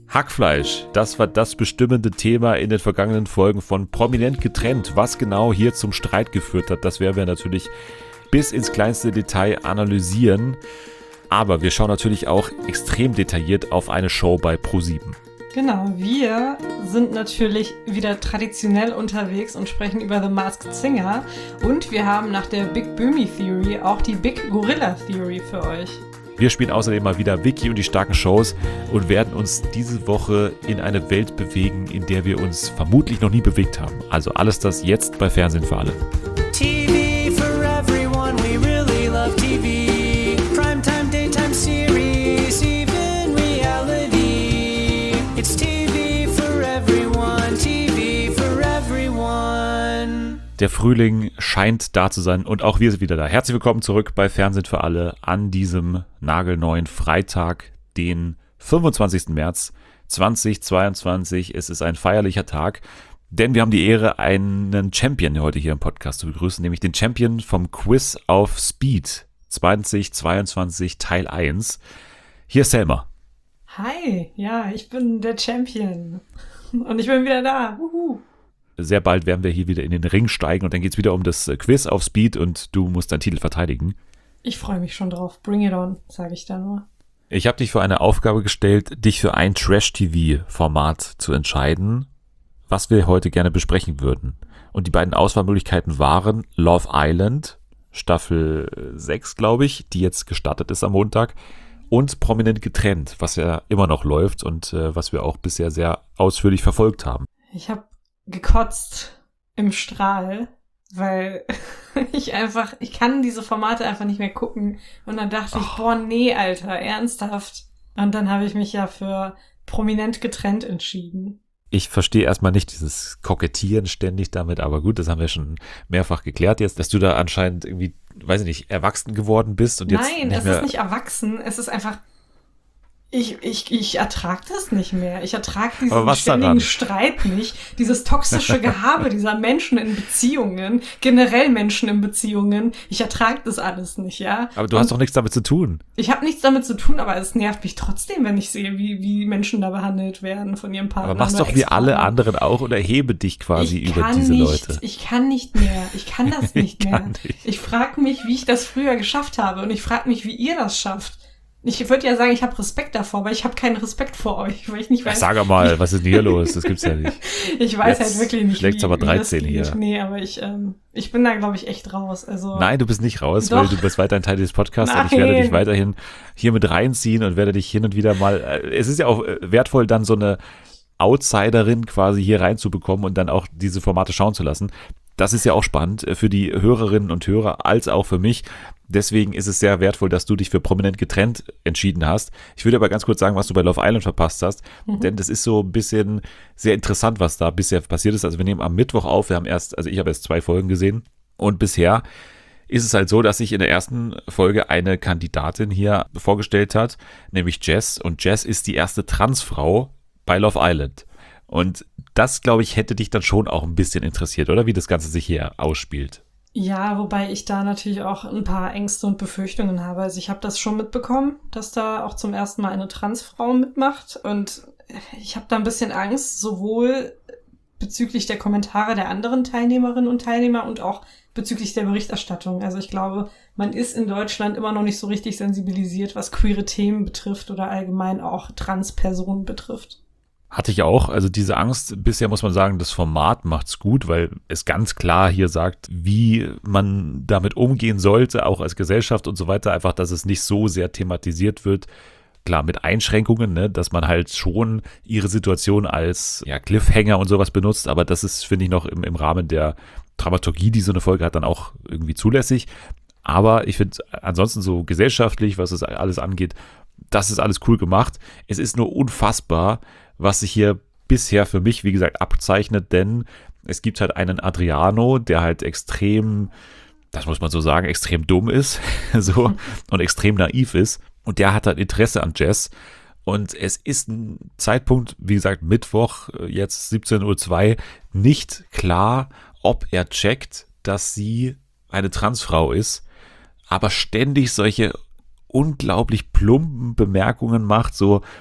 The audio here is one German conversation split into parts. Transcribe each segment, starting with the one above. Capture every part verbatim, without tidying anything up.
Hackfleisch, das war das bestimmende Thema in den vergangenen Folgen von Prominent getrennt. Was genau hier zum Streit geführt hat, das werden wir natürlich bis ins kleinste Detail analysieren. Aber wir schauen natürlich auch extrem detailliert auf eine Show bei ProSieben. Genau, wir sind natürlich wieder traditionell unterwegs und sprechen über The Masked Singer. Und wir haben nach der Big Boomy Theory auch die Big Gorilla Theory für euch. Wir spielen außerdem mal wieder Vicky und die starken Shows und werden uns diese Woche in eine Welt bewegen, in der wir uns vermutlich noch nie bewegt haben. Also alles das jetzt bei Fernsehen für alle. T V for everyone, we really love T V. Primetime, daytime series, even reality. It's T V for everyone, T V for everyone. Der Frühling scheint da zu sein und auch wir sind wieder da. Herzlich willkommen zurück bei Fernsehen für alle an diesem nagelneuen Freitag, den fünfundzwanzigsten März zweitausendzweiundzwanzig. Es ist ein feierlicher Tag, denn wir haben die Ehre, einen Champion heute hier im Podcast zu begrüßen, nämlich den Champion vom Quiz auf Speed zweitausendzweiundzwanzig Teil eins. Hier ist Selma. Hi, ja, ich bin der Champion und ich bin wieder da. Wuhu. Sehr bald werden wir hier wieder in den Ring steigen und dann geht es wieder um das Quiz auf Speed und du musst deinen Titel verteidigen. Ich freue mich schon drauf. Bring it on, sage ich da nur. Ich habe dich für eine Aufgabe gestellt, dich für ein Trash-T V-Format zu entscheiden, was wir heute gerne besprechen würden. Und die beiden Auswahlmöglichkeiten waren Love Island, Staffel sechs, glaube ich, die jetzt gestartet ist am Montag, und Prominent getrennt, was ja immer noch läuft und äh, was wir auch bisher sehr ausführlich verfolgt haben. Ich habe gekotzt im Strahl, weil ich einfach, ich kann diese Formate einfach nicht mehr gucken. Und dann dachte ich, boah, nee, Alter, ernsthaft. Und dann habe ich mich ja für Prominent getrennt entschieden. Ich verstehe erstmal nicht dieses Kokettieren ständig damit, aber gut, das haben wir schon mehrfach geklärt jetzt, dass du da anscheinend irgendwie, weiß ich nicht, erwachsen geworden bist und jetzt Nein, nicht es mehr ist nicht erwachsen, es ist einfach, ich, ich, ich ertrage das nicht mehr. Ich ertrage diesen ständigen daran? Streit nicht, dieses toxische Gehabe dieser Menschen in Beziehungen, generell Menschen in Beziehungen. Ich ertrage das alles nicht, ja. Aber du und hast doch nichts damit zu tun. Ich habe nichts damit zu tun, aber es nervt mich trotzdem, wenn ich sehe, wie, wie Menschen da behandelt werden von ihrem Partner. Aber mach's doch wie alle anderen auch und erhebe dich quasi ich über kann diese nicht, Leute. Ich kann nicht mehr. Ich kann das nicht Ich mehr. kann nicht. Ich frage mich, wie ich das früher geschafft habe und ich frage mich, wie ihr das schafft. Ich würde ja sagen, ich habe Respekt davor, aber ich habe keinen Respekt vor euch, weil ich nicht weiß. Ja, sag mal, was ist denn hier los? Das gibt's ja nicht. Ich weiß Jetzt halt wirklich nicht, schlägt's wie, aber wie das dreizehn geht. hier. Nee, aber ich, ähm, ich bin da, glaube ich, echt raus. Also Nein, du bist nicht raus, Doch. weil du bist weiterhin Teil dieses Podcasts und ich werde Nein. dich weiterhin hier mit reinziehen und werde dich hin und wieder mal, äh, es ist ja auch äh, wertvoll, dann so eine Outsiderin quasi hier reinzubekommen und dann auch diese Formate schauen zu lassen. Das ist ja auch spannend äh, für die Hörerinnen und Hörer als auch für mich. Deswegen ist es sehr wertvoll, dass du dich für Prominent getrennt entschieden hast. Ich würde aber ganz kurz sagen, was du bei Love Island verpasst hast, mhm. denn das ist so ein bisschen sehr interessant, was da bisher passiert ist. Also wir nehmen am Mittwoch auf, wir haben erst, also ich habe erst zwei Folgen gesehen und bisher ist es halt so, dass sich in der ersten Folge eine Kandidatin hier vorgestellt hat, nämlich Jess, und Jess ist die erste Transfrau bei Love Island. Und das, glaube ich, hätte dich dann schon auch ein bisschen interessiert, oder? Wie das Ganze sich hier ausspielt. Ja, wobei ich da natürlich auch ein paar Ängste und Befürchtungen habe. Also ich habe das schon mitbekommen, dass da auch zum ersten Mal eine Transfrau mitmacht. Und ich habe da ein bisschen Angst, sowohl bezüglich der Kommentare der anderen Teilnehmerinnen und Teilnehmer und auch bezüglich der Berichterstattung. Also ich glaube, man ist in Deutschland immer noch nicht so richtig sensibilisiert, was queere Themen betrifft oder allgemein auch Transpersonen betrifft. Hatte ich auch, also diese Angst, bisher muss man sagen, das Format macht's gut, weil es ganz klar hier sagt, wie man damit umgehen sollte, auch als Gesellschaft und so weiter, einfach, dass es nicht so sehr thematisiert wird, klar mit Einschränkungen, ne, dass man halt schon ihre Situation als ja, Cliffhanger und sowas benutzt, aber das ist, finde ich, noch im, im Rahmen der Dramaturgie, die so eine Folge hat, dann auch irgendwie zulässig, aber ich finde ansonsten so gesellschaftlich, was es alles angeht, das ist alles cool gemacht. Es ist nur unfassbar, was sich hier bisher für mich, wie gesagt, abzeichnet, denn es gibt halt einen Adriano, der halt extrem, das muss man so sagen, extrem dumm ist so und extrem naiv ist und der hat halt Interesse an Jess und es ist ein Zeitpunkt, wie gesagt, Mittwoch, jetzt siebzehn Uhr zwei, nicht klar, ob er checkt, dass sie eine Transfrau ist, aber ständig solche unglaublich plumpen Bemerkungen macht, so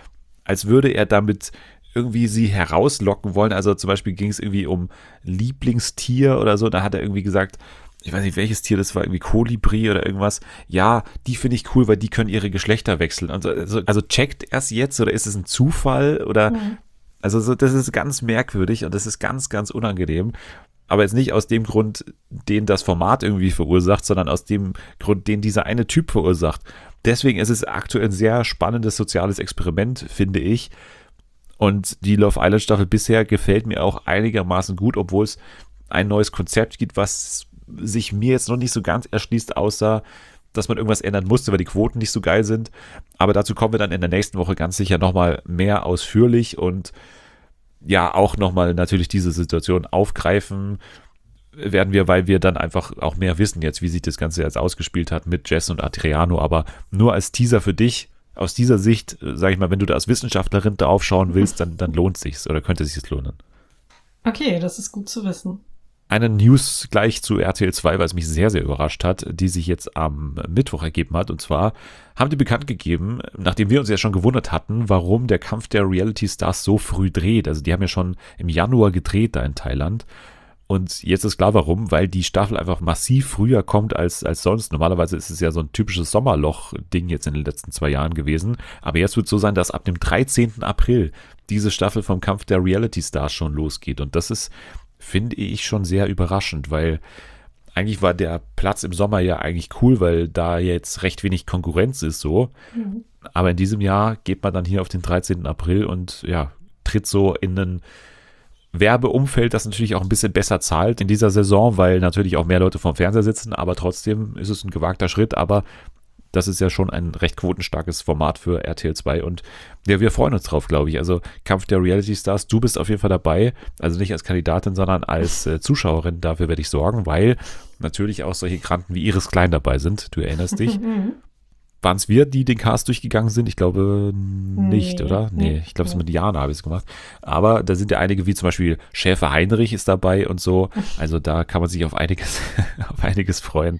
als würde er damit irgendwie sie herauslocken wollen. Also zum Beispiel ging es irgendwie um Lieblingstier oder so. Da hat er irgendwie gesagt, ich weiß nicht, welches Tier das war, irgendwie Kolibri oder irgendwas. Ja, die finde ich cool, weil die können ihre Geschlechter wechseln. Also, also, also checkt er es jetzt oder ist es ein Zufall? Oder mhm. also so, das ist ganz merkwürdig und das ist ganz, ganz unangenehm. Aber jetzt nicht aus dem Grund, den das Format irgendwie verursacht, sondern aus dem Grund, den dieser eine Typ verursacht. Deswegen ist es aktuell ein sehr spannendes soziales Experiment, finde ich. Und die Love Island Staffel bisher gefällt mir auch einigermaßen gut, obwohl es ein neues Konzept gibt, was sich mir jetzt noch nicht so ganz erschließt, außer dass man irgendwas ändern musste, weil die Quoten nicht so geil sind. Aber dazu kommen wir dann in der nächsten Woche ganz sicher nochmal mehr ausführlich und ja, auch nochmal natürlich diese Situation aufgreifen werden wir, weil wir dann einfach auch mehr wissen jetzt, wie sich das Ganze jetzt ausgespielt hat mit Jess und Adriano. Aber nur als Teaser für dich, aus dieser Sicht, sage ich mal, wenn du da als Wissenschaftlerin drauf schauen willst, dann, dann lohnt es sich oder könnte es sich lohnen. Okay, das ist gut zu wissen. Eine News gleich zu R T L zwei, weil es mich sehr, sehr überrascht hat, die sich jetzt am Mittwoch ergeben hat. Und zwar haben die bekannt gegeben, nachdem wir uns ja schon gewundert hatten, warum der Kampf der Reality Stars so früh dreht. Also die haben ja schon im Januar gedreht da in Thailand. Und jetzt ist klar, warum, weil die Staffel einfach massiv früher kommt als, als sonst. Normalerweise ist es ja so ein typisches Sommerloch-Ding jetzt in den letzten zwei Jahren gewesen. Aber jetzt wird es so sein, dass ab dem dreizehnten April diese Staffel vom Kampf der Reality Stars schon losgeht. Und das ist, finde ich, schon sehr überraschend, weil eigentlich war der Platz im Sommer ja eigentlich cool, weil da jetzt recht wenig Konkurrenz ist so. Mhm. Aber in diesem Jahr geht man dann hier auf den dreizehnten April und ja, tritt so in einen Werbeumfeld, das natürlich auch ein bisschen besser zahlt in dieser Saison, weil natürlich auch mehr Leute vorm Fernseher sitzen, aber trotzdem ist es ein gewagter Schritt, aber das ist ja schon ein recht quotenstarkes Format für R T L zwei und ja, wir freuen uns drauf, glaube ich. Also Kampf der Reality Stars, du bist auf jeden Fall dabei, also nicht als Kandidatin, sondern als äh, Zuschauerin, dafür werde ich sorgen, weil natürlich auch solche Granten wie Iris Klein dabei sind, du erinnerst dich. Waren es wir, die den Cast durchgegangen sind? Ich glaube nicht, nee, oder? Nee, nee ich glaube, es nee. mit Jana habe ich es gemacht. Aber da sind ja einige, wie zum Beispiel Schäfer Heinrich ist dabei und so. Also da kann man sich auf einiges, auf einiges freuen.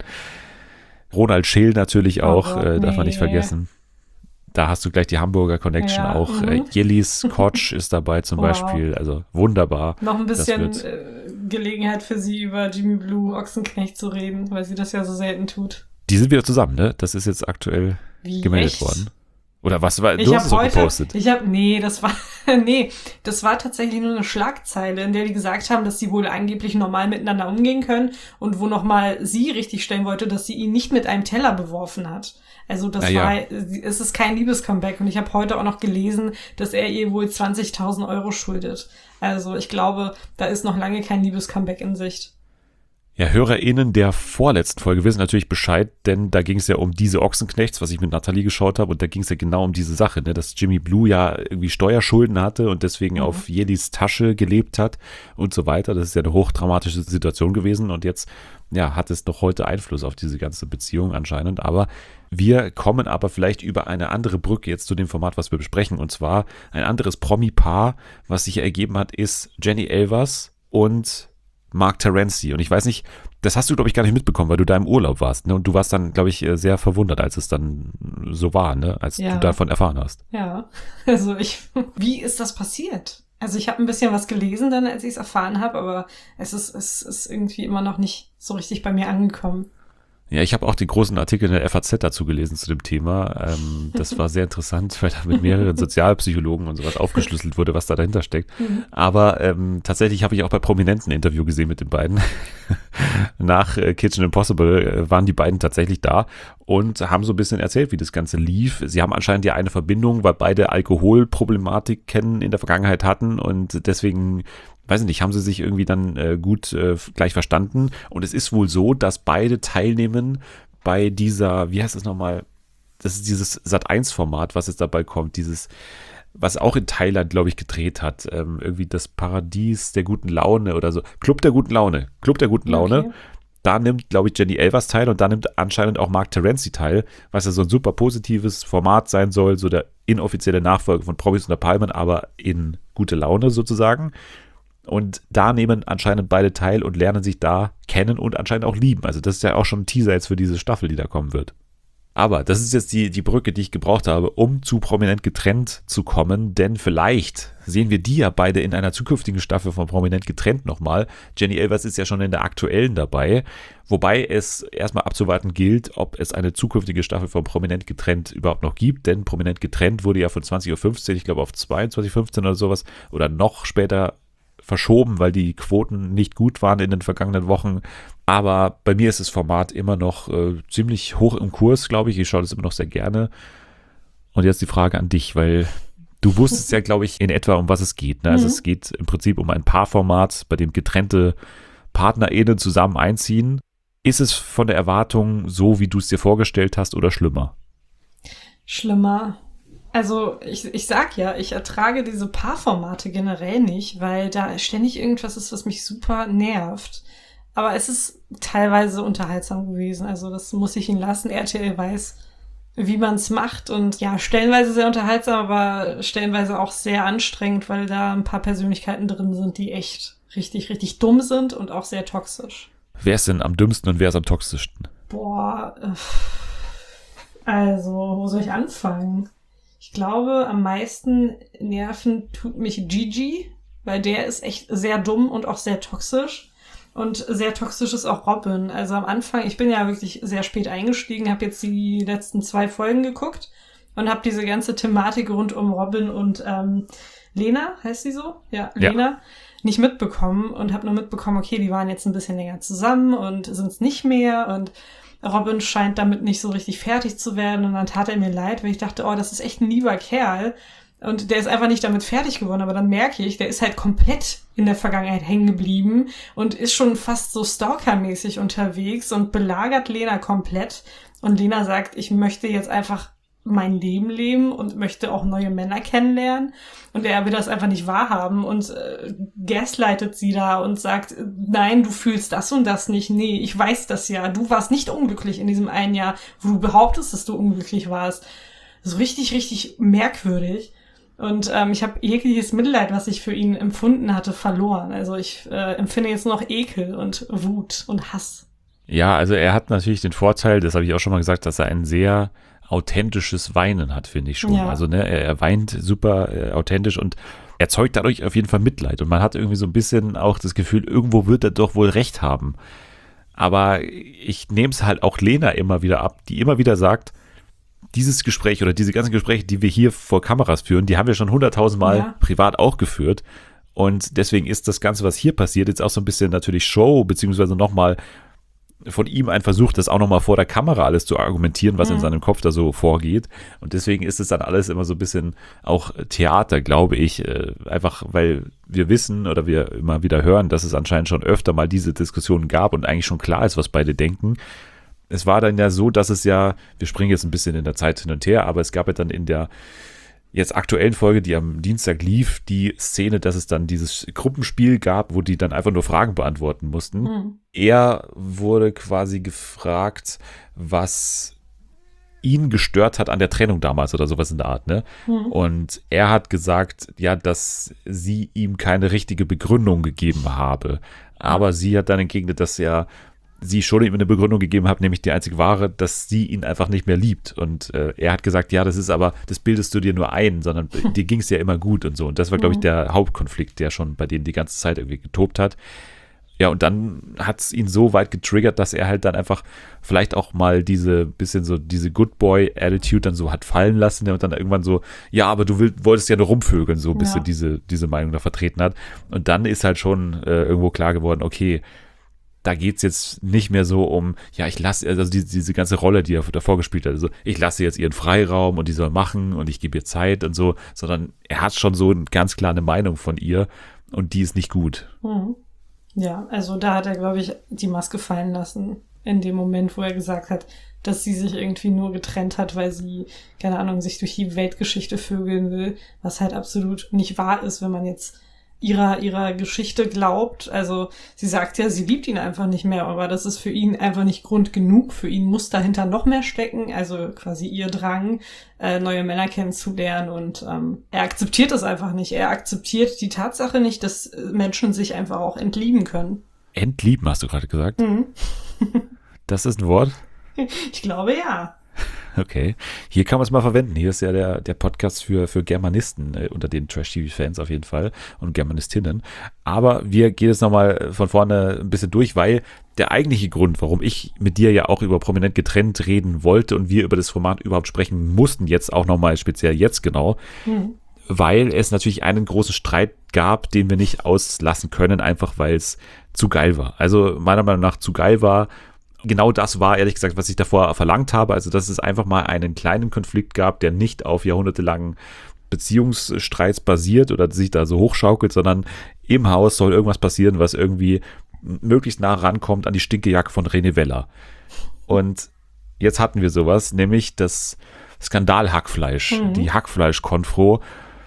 Ronald Scheel natürlich auch, oh, äh, darf nee. man nicht vergessen. Da hast du gleich die Hamburger Connection ja, auch. Mhm. Äh, Jellis Kotsch ist dabei zum wow. Beispiel. Also wunderbar. Noch ein bisschen äh, Gelegenheit für sie, über Jimmy Blue Ochsenknecht zu reden, weil sie das ja so selten tut. Die sind wieder zusammen, ne? Das ist jetzt aktuell Wie, gemeldet echt? worden. Oder was war, ich du hast es so heute, gepostet. Ich habe, nee, das war, nee, das war tatsächlich nur eine Schlagzeile, in der die gesagt haben, dass sie wohl angeblich normal miteinander umgehen können und wo nochmal sie richtig stellen wollte, dass sie ihn nicht mit einem Teller beworfen hat. Also das ja, war, ja. es ist kein Liebescomeback und ich habe heute auch noch gelesen, dass er ihr wohl zwanzigtausend Euro schuldet. Also ich glaube, da ist noch lange kein Liebescomeback in Sicht. Ja, HörerInnen der vorletzten Folge wissen natürlich Bescheid, denn da ging es ja um diese Ochsenknechts, was ich mit Nathalie geschaut habe und da ging es ja genau um diese Sache, ne, dass Jimmy Blue ja irgendwie Steuerschulden hatte und deswegen mhm. auf Jellis Tasche gelebt hat und so weiter. Das ist ja eine hochdramatische Situation gewesen und jetzt ja, hat es doch heute Einfluss auf diese ganze Beziehung anscheinend, aber wir kommen aber vielleicht über eine andere Brücke jetzt zu dem Format, was wir besprechen und zwar ein anderes Promi-Paar, was sich ergeben hat, ist Jenny Elvers und Mark Terenzi. Und ich weiß nicht, das hast du, glaube ich, gar nicht mitbekommen, weil du da im Urlaub warst. Ne? Und du warst dann, glaube ich, sehr verwundert, als es dann so war, ne? Als ja. du davon erfahren hast. Ja, also ich, wie ist das passiert? Also ich habe ein bisschen was gelesen dann, als ich es erfahren habe, aber es ist, es ist irgendwie immer noch nicht so richtig bei mir angekommen. Ja, ich habe auch den großen Artikel in der F A Z dazu gelesen zu dem Thema. Ähm, das war sehr interessant, weil da mit mehreren Sozialpsychologen und sowas aufgeschlüsselt wurde, was da dahinter steckt. Mhm. Aber ähm, tatsächlich habe ich auch bei Prominenten ein Interview gesehen mit den beiden. Nach äh, Kitchen Impossible äh, waren die beiden tatsächlich da und haben so ein bisschen erzählt, wie das Ganze lief. Sie haben anscheinend ja eine Verbindung, weil beide Alkoholproblematik kennen in der Vergangenheit hatten und deswegen weiß nicht, haben sie sich irgendwie dann äh, gut äh, gleich verstanden. Und es ist wohl so, dass beide teilnehmen bei dieser, wie heißt das nochmal, das ist dieses Sat eins Format, was jetzt dabei kommt, dieses, was auch in Thailand, glaube ich, gedreht hat. Ähm, irgendwie das Paradies der guten Laune oder so. Club der guten Laune. Club der guten Laune. Okay. Da nimmt, glaube ich, Jenny Elvers teil und da nimmt anscheinend auch Mark Terenzi teil, was ja so ein super positives Format sein soll, so der inoffizielle Nachfolger von Promis unter Palmen, aber in gute Laune sozusagen. Und da nehmen anscheinend beide teil und lernen sich da kennen und anscheinend auch lieben. Also das ist ja auch schon ein Teaser jetzt für diese Staffel, die da kommen wird. Aber das ist jetzt die, die Brücke, die ich gebraucht habe, um zu Prominent getrennt zu kommen, denn vielleicht sehen wir die ja beide in einer zukünftigen Staffel von Prominent getrennt nochmal. Jenny Elvers ist ja schon in der aktuellen dabei, wobei es erstmal abzuwarten gilt, ob es eine zukünftige Staffel von Prominent getrennt überhaupt noch gibt, denn Prominent getrennt wurde ja von zwanzig Uhr fünfzehn, ich glaube auf zweiundzwanzig Uhr fünfzehn oder sowas, oder noch später verschoben, weil die Quoten nicht gut waren in den vergangenen Wochen. Aber bei mir ist das Format immer noch äh, ziemlich hoch im Kurs, glaube ich. Ich schaue das immer noch sehr gerne. Und jetzt die Frage an dich, weil du wusstest ja, glaube ich, in etwa, um was es geht. Ne? Also mhm. es geht im Prinzip um ein Paarformat, bei dem getrennte PartnerInnen zusammen einziehen. Ist es von der Erwartung so, wie du es dir vorgestellt hast, oder schlimmer? Schlimmer. Also ich, ich sag ja, ich ertrage diese Paarformate generell nicht, weil da ständig irgendwas ist, was mich super nervt. Aber es ist teilweise unterhaltsam gewesen, also das muss ich ihn lassen. R T L weiß, wie man es macht und ja, stellenweise sehr unterhaltsam, aber stellenweise auch sehr anstrengend, weil da ein paar Persönlichkeiten drin sind, die echt richtig, richtig dumm sind und auch sehr toxisch. Wer ist denn am dümmsten und wer ist am toxischsten? Boah, also, wo soll ich anfangen? Ich glaube, am meisten nerven tut mich Gigi, weil der ist echt sehr dumm und auch sehr toxisch. Und sehr toxisch ist auch Robin. Also am Anfang, ich bin ja wirklich sehr spät eingestiegen, habe jetzt die letzten zwei Folgen geguckt und habe diese ganze Thematik rund um Robin und ähm, Lena, heißt sie so? Ja, ja. Lena, nicht mitbekommen und habe nur mitbekommen, okay, die waren jetzt ein bisschen länger zusammen und sind es nicht mehr und Robin scheint damit nicht so richtig fertig zu werden und dann tat er mir leid, weil ich dachte, oh, das ist echt ein lieber Kerl und der ist einfach nicht damit fertig geworden, aber dann merke ich, der ist halt komplett in der Vergangenheit hängen geblieben und ist schon fast so stalkermäßig unterwegs und belagert Lena komplett und Lena sagt, ich möchte jetzt einfach mein Leben leben und möchte auch neue Männer kennenlernen und er will das einfach nicht wahrhaben und äh, gaslightet sie da und sagt, nein, du fühlst das und das nicht, nee, ich weiß das ja, du warst nicht unglücklich in diesem einen Jahr, wo du behauptest, dass du unglücklich warst. So richtig, richtig merkwürdig und ähm, ich habe jegliches Mitleid, was ich für ihn empfunden hatte, verloren. Also ich äh, empfinde jetzt nur noch Ekel und Wut und Hass. Ja, also er hat natürlich den Vorteil, das habe ich auch schon mal gesagt, dass er einen sehr authentisches Weinen hat, finde ich schon. Ja. Also ne, er, er weint super äh, authentisch und erzeugt dadurch auf jeden Fall Mitleid. Und man hat irgendwie so ein bisschen auch das Gefühl, irgendwo wird er doch wohl recht haben. Aber ich nehme es halt auch Lena immer wieder ab, die immer wieder sagt, dieses Gespräch oder diese ganzen Gespräche, die wir hier vor Kameras führen, die haben wir schon hunderttausend Mal ja. privat auch geführt. Und deswegen ist das Ganze, was hier passiert, jetzt auch so ein bisschen natürlich Show, beziehungsweise nochmal von ihm ein Versuch, das auch nochmal vor der Kamera alles zu argumentieren, was mhm. in seinem Kopf da so vorgeht. Und deswegen ist es dann alles immer so ein bisschen auch Theater, glaube ich. Äh, einfach, weil wir wissen oder wir immer wieder hören, dass es anscheinend schon öfter mal diese Diskussionen gab und eigentlich schon klar ist, was beide denken. Es war dann ja so, dass es ja, wir springen jetzt ein bisschen in der Zeit hin und her, aber es gab ja dann in der jetzt aktuellen Folge, die am Dienstag lief, die Szene, dass es dann dieses Gruppenspiel gab, wo die dann einfach nur Fragen beantworten mussten. Mhm. Er wurde quasi gefragt, was ihn gestört hat an der Trennung damals oder sowas in der Art, ne? Mhm. Und er hat gesagt, ja, dass sie ihm keine richtige Begründung gegeben habe. Aber mhm. sie hat dann entgegnet, dass er sie schon ihm eine Begründung gegeben hat, nämlich die einzige wahre, dass sie ihn einfach nicht mehr liebt. Und äh, er hat gesagt, ja, das ist aber, das bildest du dir nur ein, sondern dir ging es ja immer gut und so. Und das war, glaube ich, der Hauptkonflikt, der schon bei denen die ganze Zeit irgendwie getobt hat. Ja, und dann hat es ihn so weit getriggert, dass er halt dann einfach vielleicht auch mal diese bisschen so diese Good Boy-Attitude dann so hat fallen lassen und dann irgendwann so, ja, aber du will, wolltest ja nur rumvögeln, so bis ja. er diese, diese Meinung da vertreten hat. Und dann ist halt schon äh, irgendwo klar geworden, okay, da geht es jetzt nicht mehr so um, ja, ich lasse, also die, diese ganze Rolle, die er davor gespielt hat, also ich lasse jetzt ihren Freiraum und die soll machen und ich gebe ihr Zeit und so, sondern er hat schon so eine ganz klare Meinung von ihr und die ist nicht gut. Mhm. Ja, also da hat er, glaube ich, die Maske fallen lassen in dem Moment, wo er gesagt hat, dass sie sich irgendwie nur getrennt hat, weil sie, keine Ahnung, sich durch die Weltgeschichte vögeln will, was halt absolut nicht wahr ist, wenn man jetzt ihrer ihrer Geschichte glaubt. Also sie sagt ja, sie liebt ihn einfach nicht mehr, aber das ist für ihn einfach nicht Grund genug. Für ihn muss dahinter noch mehr stecken, also quasi ihr Drang, äh, neue Männer kennenzulernen und ähm, er akzeptiert das einfach nicht. Er akzeptiert die Tatsache nicht, dass Menschen sich einfach auch entlieben können. Entlieben, hast du gerade gesagt? Mhm. Das ist ein Wort? Ich glaube, ja. Okay, hier kann man es mal verwenden. Hier ist ja der, der Podcast für, für Germanisten äh, unter den Trash-T V-Fans auf jeden Fall und Germanistinnen. Aber wir gehen jetzt nochmal von vorne ein bisschen durch, weil der eigentliche Grund, warum ich mit dir ja auch über Prominent getrennt reden wollte und wir über das Format überhaupt sprechen mussten, jetzt auch nochmal speziell jetzt genau, mhm. weil es natürlich einen großen Streit gab, den wir nicht auslassen können, einfach weil es zu geil war. Also meiner Meinung nach zu geil war. Genau das war, ehrlich gesagt, was ich davor verlangt habe. Also, dass es einfach mal einen kleinen Konflikt gab, der nicht auf jahrhundertelangen Beziehungsstreits basiert oder sich da so hochschaukelt, sondern im Haus soll irgendwas passieren, was irgendwie möglichst nah rankommt an die Stinkejacke von René Weller. Und jetzt hatten wir sowas, nämlich das Skandal-Hackfleisch, mhm. die Hackfleisch-Konfro.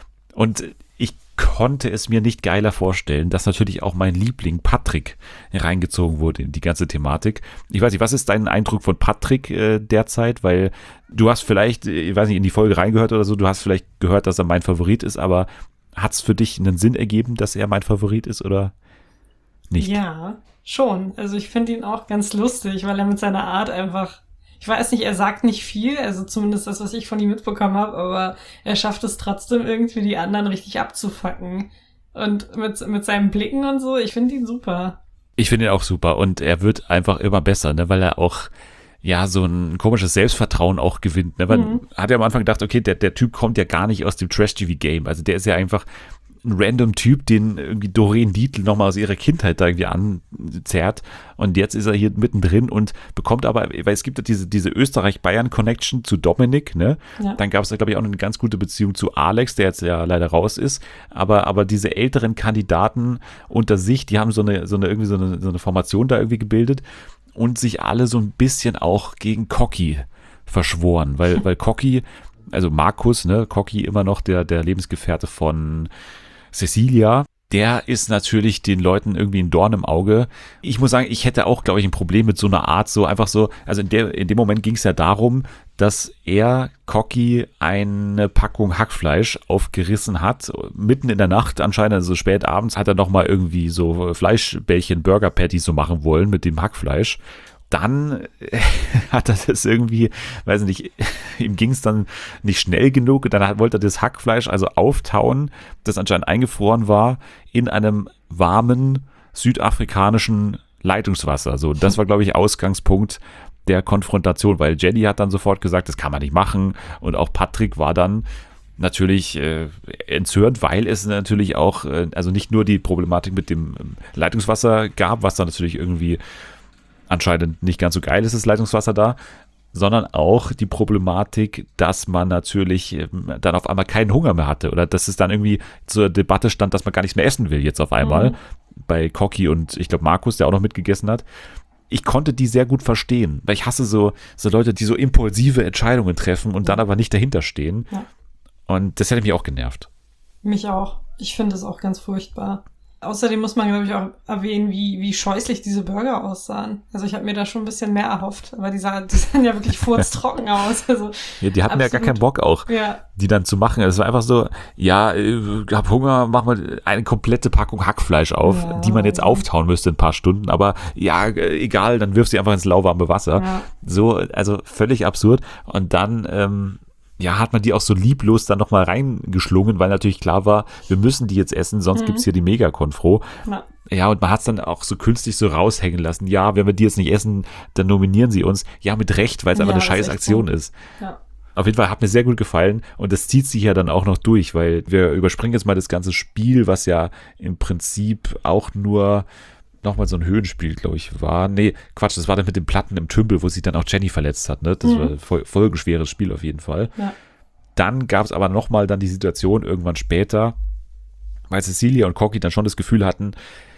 Und ich konnte es mir nicht geiler vorstellen, dass natürlich auch mein Liebling Patrick reingezogen wurde in die ganze Thematik. Ich weiß nicht, was ist dein Eindruck von Patrick äh, derzeit? Weil du hast vielleicht, ich weiß nicht, in die Folge reingehört oder so, du hast vielleicht gehört, dass er mein Favorit ist, aber hat es für dich einen Sinn ergeben, dass er mein Favorit ist oder nicht? Ja, schon. Also ich finde ihn auch ganz lustig, weil er mit seiner Art einfach, ich weiß nicht, er sagt nicht viel, also zumindest das, was ich von ihm mitbekommen habe, aber er schafft es trotzdem irgendwie, die anderen richtig abzufacken. Und mit, mit seinen Blicken und so, ich finde ihn super. Ich finde ihn auch super und er wird einfach immer besser, ne, weil er auch ja so ein komisches Selbstvertrauen auch gewinnt. Ne? Man mhm. hat ja am Anfang gedacht, okay, der, der Typ kommt ja gar nicht aus dem Trash-T V-Game. Also der ist ja einfach ein random Typ, den irgendwie Doreen Dietl nochmal aus ihrer Kindheit da irgendwie anzerrt. Und jetzt ist er hier mittendrin und bekommt aber, weil es gibt ja diese, diese Österreich-Bayern-Connection zu Dominik, ne? Ja. Dann gab es da, glaube ich, auch eine ganz gute Beziehung zu Alex, der jetzt ja leider raus ist. Aber, aber diese älteren Kandidaten unter sich, die haben so eine, so eine, irgendwie so eine, so eine Formation da irgendwie gebildet und sich alle so ein bisschen auch gegen Cocky verschworen, weil, weil Cocky, also Markus, ne, Cocky immer noch der, der Lebensgefährte von Cecilia, der ist natürlich den Leuten irgendwie ein Dorn im Auge. Ich muss sagen, ich hätte auch, glaube ich, ein Problem mit so einer Art, so einfach so, also in, der, in dem Moment ging es ja darum, dass er, Cocky, eine Packung Hackfleisch aufgerissen hat, mitten in der Nacht anscheinend, also spät abends, hat er nochmal irgendwie so Fleischbällchen, Burger-Patties so machen wollen mit dem Hackfleisch. Dann hat er das irgendwie, weiß nicht, ihm ging es dann nicht schnell genug. Dann hat, wollte er das Hackfleisch also auftauen, das anscheinend eingefroren war, in einem warmen südafrikanischen Leitungswasser. So, das war, glaube ich, Ausgangspunkt der Konfrontation, weil Jenny hat dann sofort gesagt, das kann man nicht machen. Und auch Patrick war dann natürlich äh, entzürnt, weil es natürlich auch, äh, also nicht nur die Problematik mit dem Leitungswasser gab, was dann natürlich irgendwie anscheinend nicht ganz so geil ist, das Leitungswasser da, sondern auch die Problematik, dass man natürlich ähm, dann auf einmal keinen Hunger mehr hatte oder dass es dann irgendwie zur Debatte stand, dass man gar nichts mehr essen will jetzt auf einmal. Mhm. Bei Cocky und ich glaube Markus, der auch noch mitgegessen hat. Ich konnte die sehr gut verstehen, weil ich hasse so, so Leute, die so impulsive Entscheidungen treffen und dann aber nicht dahinter stehen. Ja. Und das hätte mich auch genervt. Mich auch. Ich finde es auch ganz furchtbar. Außerdem muss man, glaube ich, auch erwähnen, wie, wie scheußlich diese Burger aussahen. Also ich habe mir da schon ein bisschen mehr erhofft, aber die sahen, die sahen ja wirklich furztrocken aus. Also ja, die hatten absolut. Ja gar keinen Bock auch, ja. die dann zu machen. Es war einfach so, ja, ich hab Hunger, mach mal eine komplette Packung Hackfleisch auf, ja. die man jetzt auftauen müsste in ein paar Stunden. Aber ja, egal, dann wirfst du einfach ins lauwarme Wasser. Ja. So, also völlig absurd. Und dann ähm, ja, hat man die auch so lieblos dann nochmal reingeschlungen, weil natürlich klar war, wir müssen die jetzt essen, sonst mhm. gibt's hier die Mega-Konfro. Ja. ja, und man hat's dann auch so künstlich so raushängen lassen. Ja, wenn wir die jetzt nicht essen, dann nominieren sie uns. Ja, mit Recht, weil es einfach ja, eine scheiß Aktion cool. ist. Ja. Auf jeden Fall hat mir sehr gut gefallen und das zieht sich ja dann auch noch durch, weil wir überspringen jetzt mal das ganze Spiel, was ja im Prinzip auch nur nochmal so ein Höhenspiel, glaube ich, war. Nee, Quatsch, das war dann mit den Platten im Tümpel, wo sich dann auch Jenny verletzt hat. Ne? Das mhm. war ein voll, folgenschweres Spiel auf jeden Fall. Ja. Dann gab es aber nochmal dann die Situation irgendwann später, weil Cecilia und Cocky dann schon das Gefühl hatten,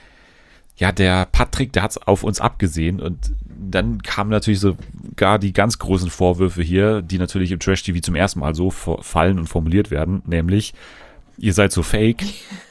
ja, der Patrick, der hat es auf uns abgesehen und dann kamen natürlich sogar die ganz großen Vorwürfe hier, die natürlich im Trash-T V zum ersten Mal so fallen und formuliert werden, nämlich, ihr seid so fake.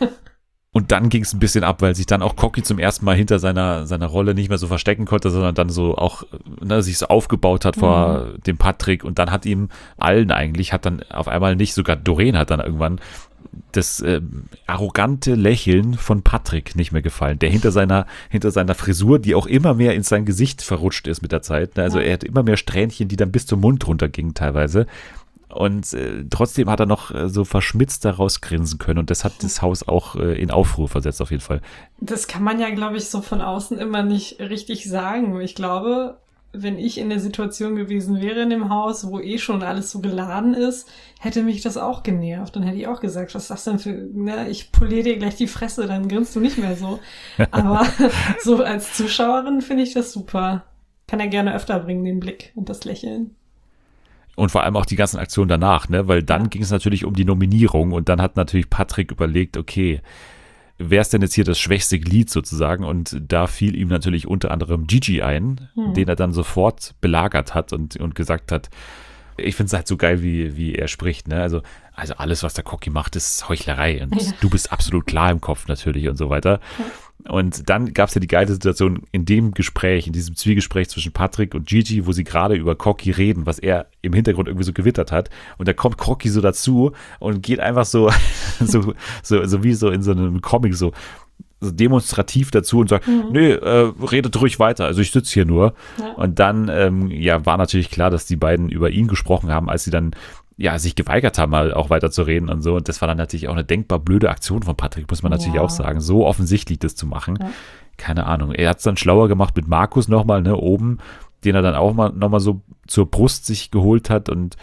Und dann ging es ein bisschen ab, weil sich dann auch Cocky zum ersten Mal hinter seiner, seiner Rolle nicht mehr so verstecken konnte, sondern dann so auch ne, sich so aufgebaut hat vor mhm. dem Patrick und dann hat ihm allen eigentlich, hat dann auf einmal nicht, sogar Doreen hat dann irgendwann das äh, arrogante Lächeln von Patrick nicht mehr gefallen, der hinter seiner, hinter seiner Frisur, die auch immer mehr in sein Gesicht verrutscht ist mit der Zeit. Also ja. Er hat immer mehr Strähnchen, die dann bis zum Mund runtergingen teilweise. Und äh, trotzdem hat er noch äh, so verschmitzt daraus grinsen können. Und das hat das Haus auch äh, in Aufruhr versetzt, auf jeden Fall. Das kann man ja, glaube ich, so von außen immer nicht richtig sagen. Ich glaube, wenn ich in der Situation gewesen wäre in dem Haus, wo eh schon alles so geladen ist, hätte mich das auch genervt. Dann hätte ich auch gesagt, was ist das denn für, ne, ich poliere dir gleich die Fresse, dann grinst du nicht mehr so. Aber so als Zuschauerin finde ich das super. Kann er gerne öfter bringen, den Blick und das Lächeln. Und vor allem auch die ganzen Aktionen danach, ne? Weil dann ging es natürlich um die Nominierung und dann hat natürlich Patrick überlegt, okay, wer ist denn jetzt hier das schwächste Glied sozusagen? Und da fiel ihm natürlich unter anderem Gigi ein, hm. den er dann sofort belagert hat und, und gesagt hat, ich finde es halt so geil, wie, wie er spricht, ne? Also, also alles, was der Cocky macht, ist Heuchlerei und ja. du bist absolut klar im Kopf natürlich und so weiter. Ja. Und dann gab es ja die geile Situation in dem Gespräch, in diesem Zwiegespräch zwischen Patrick und Gigi, wo sie gerade über Cocky reden, was er im Hintergrund irgendwie so gewittert hat. Und da kommt Cocky so dazu und geht einfach so, so, so, so wie so in so einem Comic so, so demonstrativ dazu und sagt, mhm. nee, äh, redet ruhig weiter, also ich sitze hier nur. Ja. Und dann ähm, ja, war natürlich klar, dass die beiden über ihn gesprochen haben, als sie dann ja, sich geweigert haben, mal auch weiter zu reden und so. Und das war dann natürlich auch eine denkbar blöde Aktion von Patrick, muss man natürlich ja. auch sagen. So offensichtlich das zu machen. Ja. Keine Ahnung. Er hat es dann schlauer gemacht mit Markus nochmal, ne, oben, den er dann auch mal nochmal so zur Brust sich geholt hat und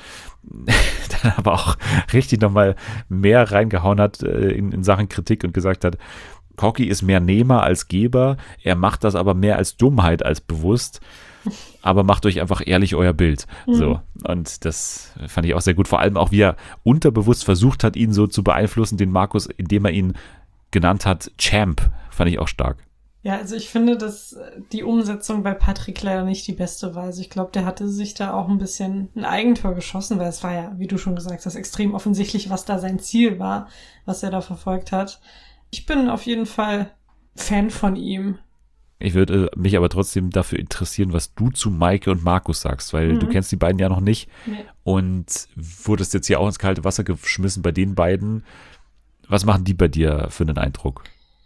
dann aber auch richtig nochmal mehr reingehauen hat äh, in, in Sachen Kritik und gesagt hat, Cocky ist mehr Nehmer als Geber. Er macht das aber mehr als Dummheit als bewusst. Aber macht euch einfach ehrlich euer Bild. Mhm. So. Und das fand ich auch sehr gut. Vor allem auch, wie er unterbewusst versucht hat, ihn so zu beeinflussen, den Markus, indem er ihn genannt hat Champ. Fand ich auch stark. Ja, also ich finde, dass die Umsetzung bei Patrick leider nicht die beste war. Also ich glaube, der hatte sich da auch ein bisschen ein Eigentor geschossen, weil es war ja, wie du schon gesagt hast, extrem offensichtlich, was da sein Ziel war, was er da verfolgt hat. Ich bin auf jeden Fall Fan von ihm. Ich würde mich aber trotzdem dafür interessieren, was du zu Maike und Markus sagst, weil mhm. du kennst die beiden ja noch nicht nee. und wurdest jetzt hier auch ins kalte Wasser geschmissen bei den beiden. Was machen die bei dir für einen Eindruck?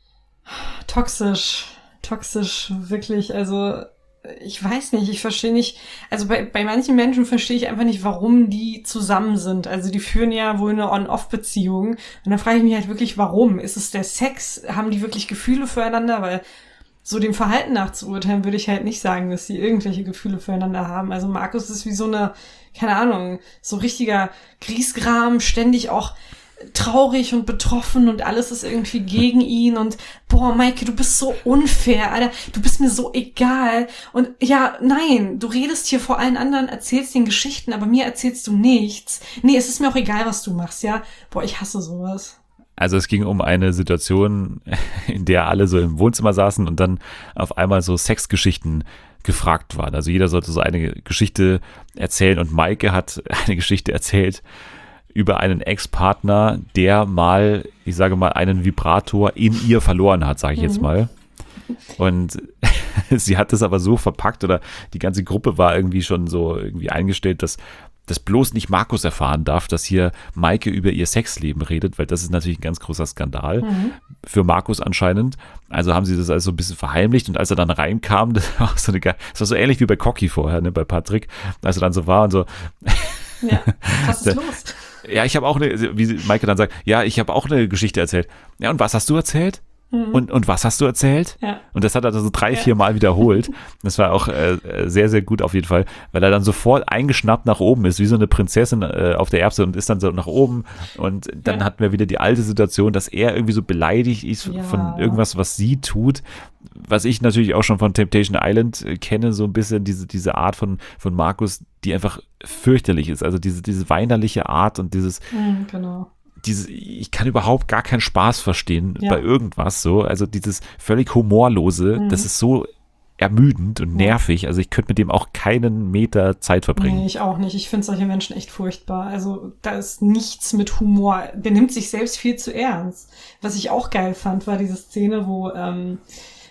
Toxisch, toxisch, wirklich. Also ich weiß nicht, ich verstehe nicht, also bei, bei manchen Menschen verstehe ich einfach nicht, warum die zusammen sind. Also die führen ja wohl eine On-Off-Beziehung und dann frage ich mich halt wirklich, warum? Ist es der Sex? Haben die wirklich Gefühle füreinander? Weil so dem Verhalten nach zu urteilen, würde ich halt nicht sagen, dass sie irgendwelche Gefühle füreinander haben. Also Markus ist wie so eine, keine Ahnung, so richtiger Griesgram, ständig auch traurig und betroffen und alles ist irgendwie gegen ihn und boah, Maike, du bist so unfair, Alter, du bist mir so egal und ja, nein, du redest hier vor allen anderen, erzählst den Geschichten, aber mir erzählst du nichts. Nee, es ist mir auch egal, was du machst, ja? Boah, ich hasse sowas. Also es ging um eine Situation, in der alle so im Wohnzimmer saßen und dann auf einmal so Sexgeschichten gefragt waren. Also jeder sollte so eine Geschichte erzählen und Maike hat eine Geschichte erzählt über einen Ex-Partner, der mal, ich sage mal, einen Vibrator in ihr verloren hat, sage ich jetzt mal. Und sie hat es aber so verpackt oder die ganze Gruppe war irgendwie schon so irgendwie eingestellt, dass das bloß nicht Markus erfahren darf, dass hier Maike über ihr Sexleben redet, weil das ist natürlich ein ganz großer Skandal mhm. für Markus anscheinend. Also haben sie das also ein bisschen verheimlicht und als er dann reinkam, das war so, eine, das war so ähnlich wie bei Cocky vorher, ne, bei Patrick, als er dann so war und so. Ja, was ist los? Ja, ich habe auch eine, wie Maike dann sagt, ja, ich habe auch eine Geschichte erzählt. Ja, und was hast du erzählt? Mhm. Und, und was hast du erzählt? Ja. Und das hat er so drei, ja. vier Mal wiederholt. Das war auch äh, sehr, sehr gut auf jeden Fall, weil er dann sofort eingeschnappt nach oben ist, wie so eine Prinzessin äh, auf der Erbse und ist dann so nach oben. Und dann ja. hatten wir wieder die alte Situation, dass er irgendwie so beleidigt ist ja. von irgendwas, was sie tut. Was ich natürlich auch schon von Temptation Island äh, kenne, so ein bisschen diese, diese Art von, von Markus, die einfach fürchterlich ist. Also diese, diese weinerliche Art und dieses mhm, genau. Diese, ich kann überhaupt gar keinen Spaß verstehen ja. bei irgendwas so, also dieses völlig Humorlose, mhm. das ist so ermüdend und nervig, also ich könnte mit dem auch keinen Meter Zeit verbringen. Nee, ich auch nicht, ich finde solche Menschen echt furchtbar, also da ist nichts mit Humor, der nimmt sich selbst viel zu ernst. Was ich auch geil fand, war diese Szene, wo ähm,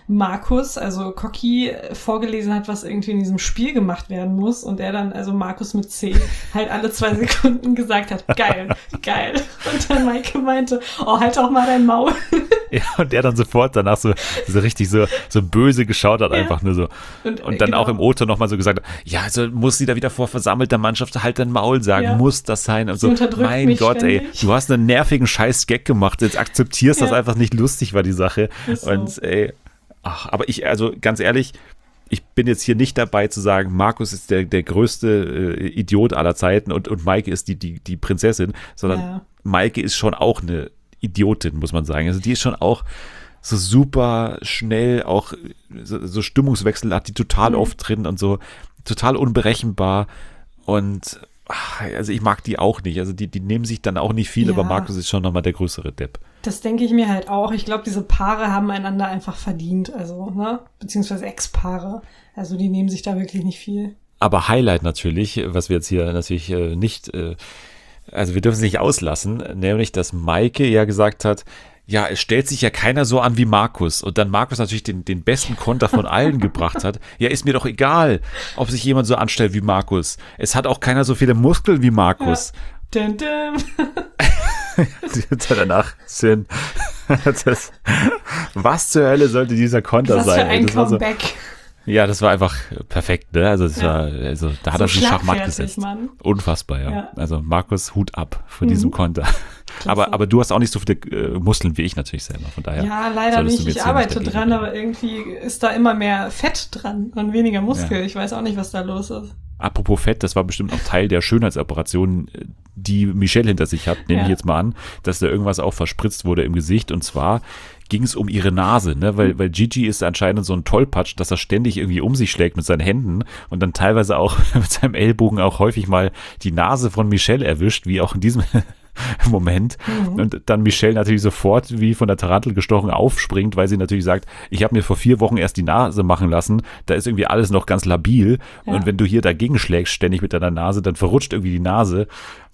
Markus, also Cocky, vorgelesen hat, was irgendwie in diesem Spiel gemacht werden muss und er dann, also Markus mit C, halt alle zwei Sekunden gesagt hat, geil, geil. Und dann Maike meinte, oh, halt auch mal dein Maul. Ja, und der dann sofort danach so, so richtig so, so böse geschaut hat, ja. einfach nur so. Und, und dann genau. auch im O-Ton nochmal so gesagt hat, ja, also muss sie da wieder vor versammelter Mannschaft halt dein Maul sagen, ja. muss das sein? Und so, mein Gott, ständig. ey, du hast einen nervigen Scheiß-Gag gemacht, jetzt akzeptierst, ja. dass einfach nicht lustig war, die Sache. So. Und ey, ach, aber ich, also ganz ehrlich, ich bin jetzt hier nicht dabei zu sagen, Markus ist der, der größte äh, Idiot aller Zeiten und, und Maike ist die, die, die Prinzessin, sondern ja. Maike ist schon auch eine Idiotin, muss man sagen. Also die ist schon auch so super schnell, auch so, so Stimmungswechsel hat die total mhm. oft drin und so total unberechenbar und ach, also ich mag die auch nicht. Also die, die nehmen sich dann auch nicht viel, ja. aber Markus ist schon nochmal der größere Depp. Das denke ich mir halt auch. Ich glaube, diese Paare haben einander einfach verdient, also, ne, beziehungsweise Ex-Paare. Also die nehmen sich da wirklich nicht viel. Aber Highlight natürlich, was wir jetzt hier natürlich äh, nicht äh, also wir dürfen es nicht auslassen, nämlich, dass Maike ja gesagt hat, ja, es stellt sich ja keiner so an wie Markus. Und dann Markus natürlich den, den besten Konter von allen gebracht hat. Ja, ist mir doch egal, ob sich jemand so anstellt wie Markus. Es hat auch keiner so viele Muskeln wie Markus. Ja. Dun, dun. Danach Sinn. Das, was zur Hölle sollte dieser Konter was sein? Für ein das war so, Comeback. Ja, das war einfach perfekt, ne? Also, das ja. war, also da hat so er sich Schachmatt gesetzt. Mann. Unfassbar, ja. ja. Also Markus, Hut ab von mhm. diesem Konter. Aber, aber du hast auch nicht so viele äh, Muskeln wie ich natürlich selber, von daher. Ja, leider nicht. Ich arbeite nicht dran, aber irgendwie ist da immer mehr Fett dran und weniger Muskel. Ja. Ich weiß auch nicht, was da los ist. Apropos Fett, das war bestimmt auch Teil der Schönheitsoperation, die Michelle hinter sich hat, nehme ja. ich jetzt mal an, dass da irgendwas auch verspritzt wurde im Gesicht. Und zwar ging es um ihre Nase, ne? weil, weil Gigi ist anscheinend so ein Tollpatsch, dass er ständig irgendwie um sich schlägt mit seinen Händen und dann teilweise auch mit seinem Ellbogen auch häufig mal die Nase von Michelle erwischt, wie auch in diesem Moment. Mhm. Und dann Michelle natürlich sofort wie von der Tarantel gestochen aufspringt, weil sie natürlich sagt, ich habe mir vor vier Wochen erst die Nase machen lassen, da ist irgendwie alles noch ganz labil ja. und wenn du hier dagegen schlägst ständig mit deiner Nase, dann verrutscht irgendwie die Nase.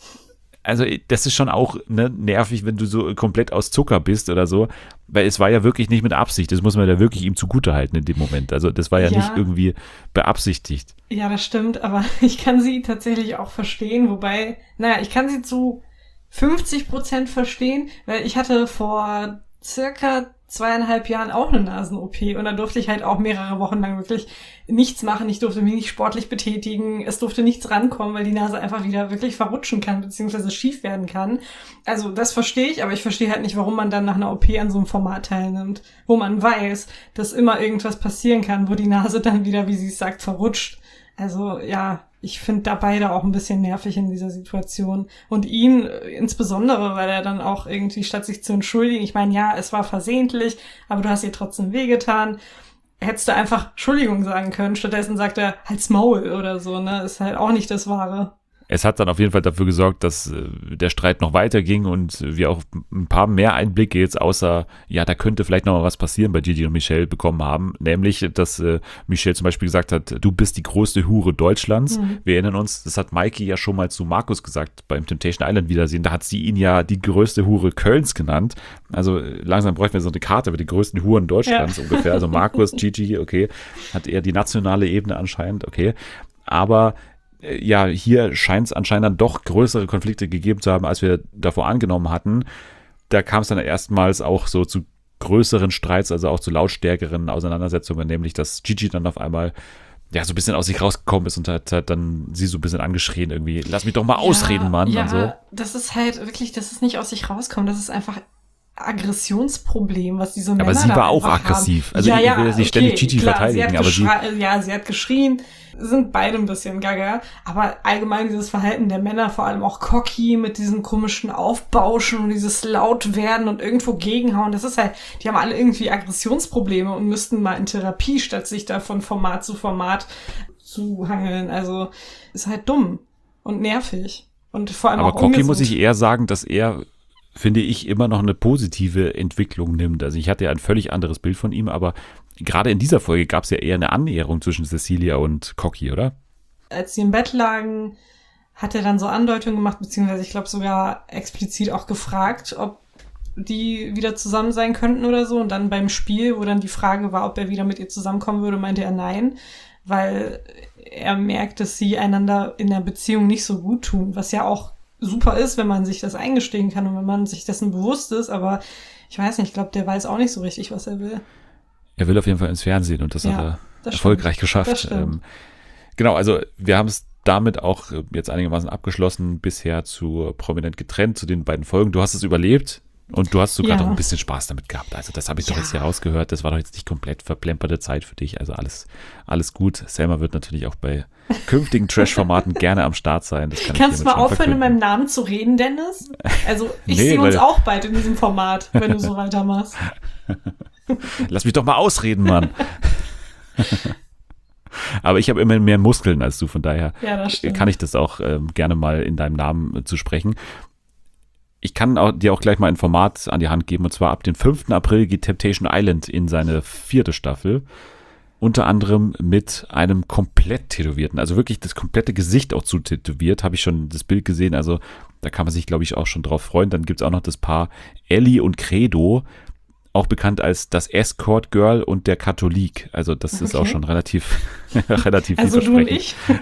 Also das ist schon auch ne, nervig, wenn du so komplett aus Zucker bist oder so, weil es war ja wirklich nicht mit Absicht, das muss man ja wirklich ihm zugutehalten in dem Moment. Also das war ja, ja nicht irgendwie beabsichtigt. Ja, das stimmt, aber ich kann sie tatsächlich auch verstehen, wobei, naja, ich kann sie zu fünfzig Prozent verstehen, weil ich hatte vor circa zweieinhalb Jahren auch eine Nasen-O P und da durfte ich halt auch mehrere Wochen lang wirklich nichts machen. Ich durfte mich nicht sportlich betätigen. Es durfte nichts rankommen, weil die Nase einfach wieder wirklich verrutschen kann, beziehungsweise schief werden kann. Also das verstehe ich, aber ich verstehe halt nicht, warum man dann nach einer O P an so einem Format teilnimmt, wo man weiß, dass immer irgendwas passieren kann, wo die Nase dann wieder, wie sie es sagt, verrutscht. Also ja, ich finde da beide auch ein bisschen nervig in dieser Situation. Und ihn insbesondere, weil er dann auch irgendwie, statt sich zu entschuldigen, ich meine, ja, es war versehentlich, aber du hast ihr trotzdem wehgetan, hättest du einfach Entschuldigung sagen können. Stattdessen sagt er, halt's Maul oder so, ne? Ist halt auch nicht das Wahre. Es hat dann auf jeden Fall dafür gesorgt, dass äh, der Streit noch weiterging und wir auch ein paar mehr Einblicke jetzt außer, ja, da könnte vielleicht noch mal was passieren bei Gigi und Michelle bekommen haben, nämlich, dass äh, Michelle zum Beispiel gesagt hat, du bist die größte Hure Deutschlands. Mhm. Wir erinnern uns, das hat Maike ja schon mal zu Markus gesagt beim Temptation Island Wiedersehen, da hat sie ihn ja die größte Hure Kölns genannt. Also langsam bräuchten wir so eine Karte mit den größten Huren Deutschlands ja. ungefähr. Also Markus, Gigi, okay, hat eher die nationale Ebene anscheinend, okay. Aber ja, hier scheint es anscheinend dann doch größere Konflikte gegeben zu haben, als wir davor angenommen hatten. Da kam es dann erstmals auch so zu größeren Streits, also auch zu lautstärkeren Auseinandersetzungen, nämlich dass Gigi dann auf einmal ja so ein bisschen aus sich rausgekommen ist und hat, hat dann sie so ein bisschen angeschrien irgendwie, lass mich doch mal ausreden, ja, Mann. Ja, und so. Das ist halt wirklich, das ist nicht aus sich rauskommen, das ist einfach Aggressionsproblem, was diese Männer aber sie da war auch aggressiv. Haben. Also ja, ich will jetzt nicht okay, ständig Gigi klar, verteidigen, sie aber sie... Ja, sie hat geschrien, sind beide ein bisschen gaga, aber allgemein dieses Verhalten der Männer, vor allem auch Cocky mit diesem komischen Aufbauschen und dieses Lautwerden und irgendwo gegenhauen, das ist halt, die haben alle irgendwie Aggressionsprobleme und müssten mal in Therapie, statt sich da von Format zu Format zu hangeln. Also ist halt dumm und nervig und vor allem aber auch Cocky ungesund. muss ich eher sagen, dass er finde ich, immer noch eine positive Entwicklung nimmt. Also ich hatte ja ein völlig anderes Bild von ihm, aber gerade in dieser Folge gab es ja eher eine Annäherung zwischen Cecilia und Cocky, oder? Als sie im Bett lagen, hat er dann so Andeutungen gemacht, beziehungsweise ich glaube sogar explizit auch gefragt, ob die wieder zusammen sein könnten oder so. Und dann beim Spiel, wo dann die Frage war, ob er wieder mit ihr zusammenkommen würde, meinte er nein, weil er merkt, dass sie einander in der Beziehung nicht so gut tun, was ja auch super ist, wenn man sich das eingestehen kann und wenn man sich dessen bewusst ist, aber ich weiß nicht, ich glaube, der weiß auch nicht so richtig, was er will. Er will auf jeden Fall ins Fernsehen und das Ja, hat er das erfolgreich stimmt. geschafft. Das stimmt. Ähm, genau, also wir haben es damit auch jetzt einigermaßen abgeschlossen, bisher zu Prominent getrennt, zu den beiden Folgen. Du hast es überlebt und du hast sogar Ja. noch ein bisschen Spaß damit gehabt. Also das habe ich doch Ja. jetzt hier rausgehört. Das war doch jetzt nicht komplett verplemperte Zeit für dich. Also alles, alles gut. Selma wird natürlich auch bei künftigen Trash-Formaten gerne am Start sein. Das kann ich Kannst du hiermit mal schon aufhören, in verkünden. meinem Namen zu reden, Dennis? Also ich Nee, sehe uns weil- auch bald in diesem Format, wenn du so weitermachst. Lass mich doch mal ausreden, Mann. Aber ich habe immer mehr Muskeln als du, von daher Ja, das stimmt. kann ich das auch ähm, gerne mal in deinem Namen äh, zu sprechen. Ich kann auch, dir auch gleich mal ein Format an die Hand geben, und zwar ab dem fünften April geht Temptation Island in seine vierte Staffel. Unter anderem mit einem komplett tätowierten, also wirklich das komplette Gesicht auch zu tätowiert, habe ich schon das Bild gesehen, also da kann man sich, glaube ich, auch schon drauf freuen. Dann gibt es auch noch das Paar Ellie und Credo, auch bekannt als das Escort Girl und der Katholik. Also das ist Okay. auch schon relativ, relativ Also du und vielversprechend.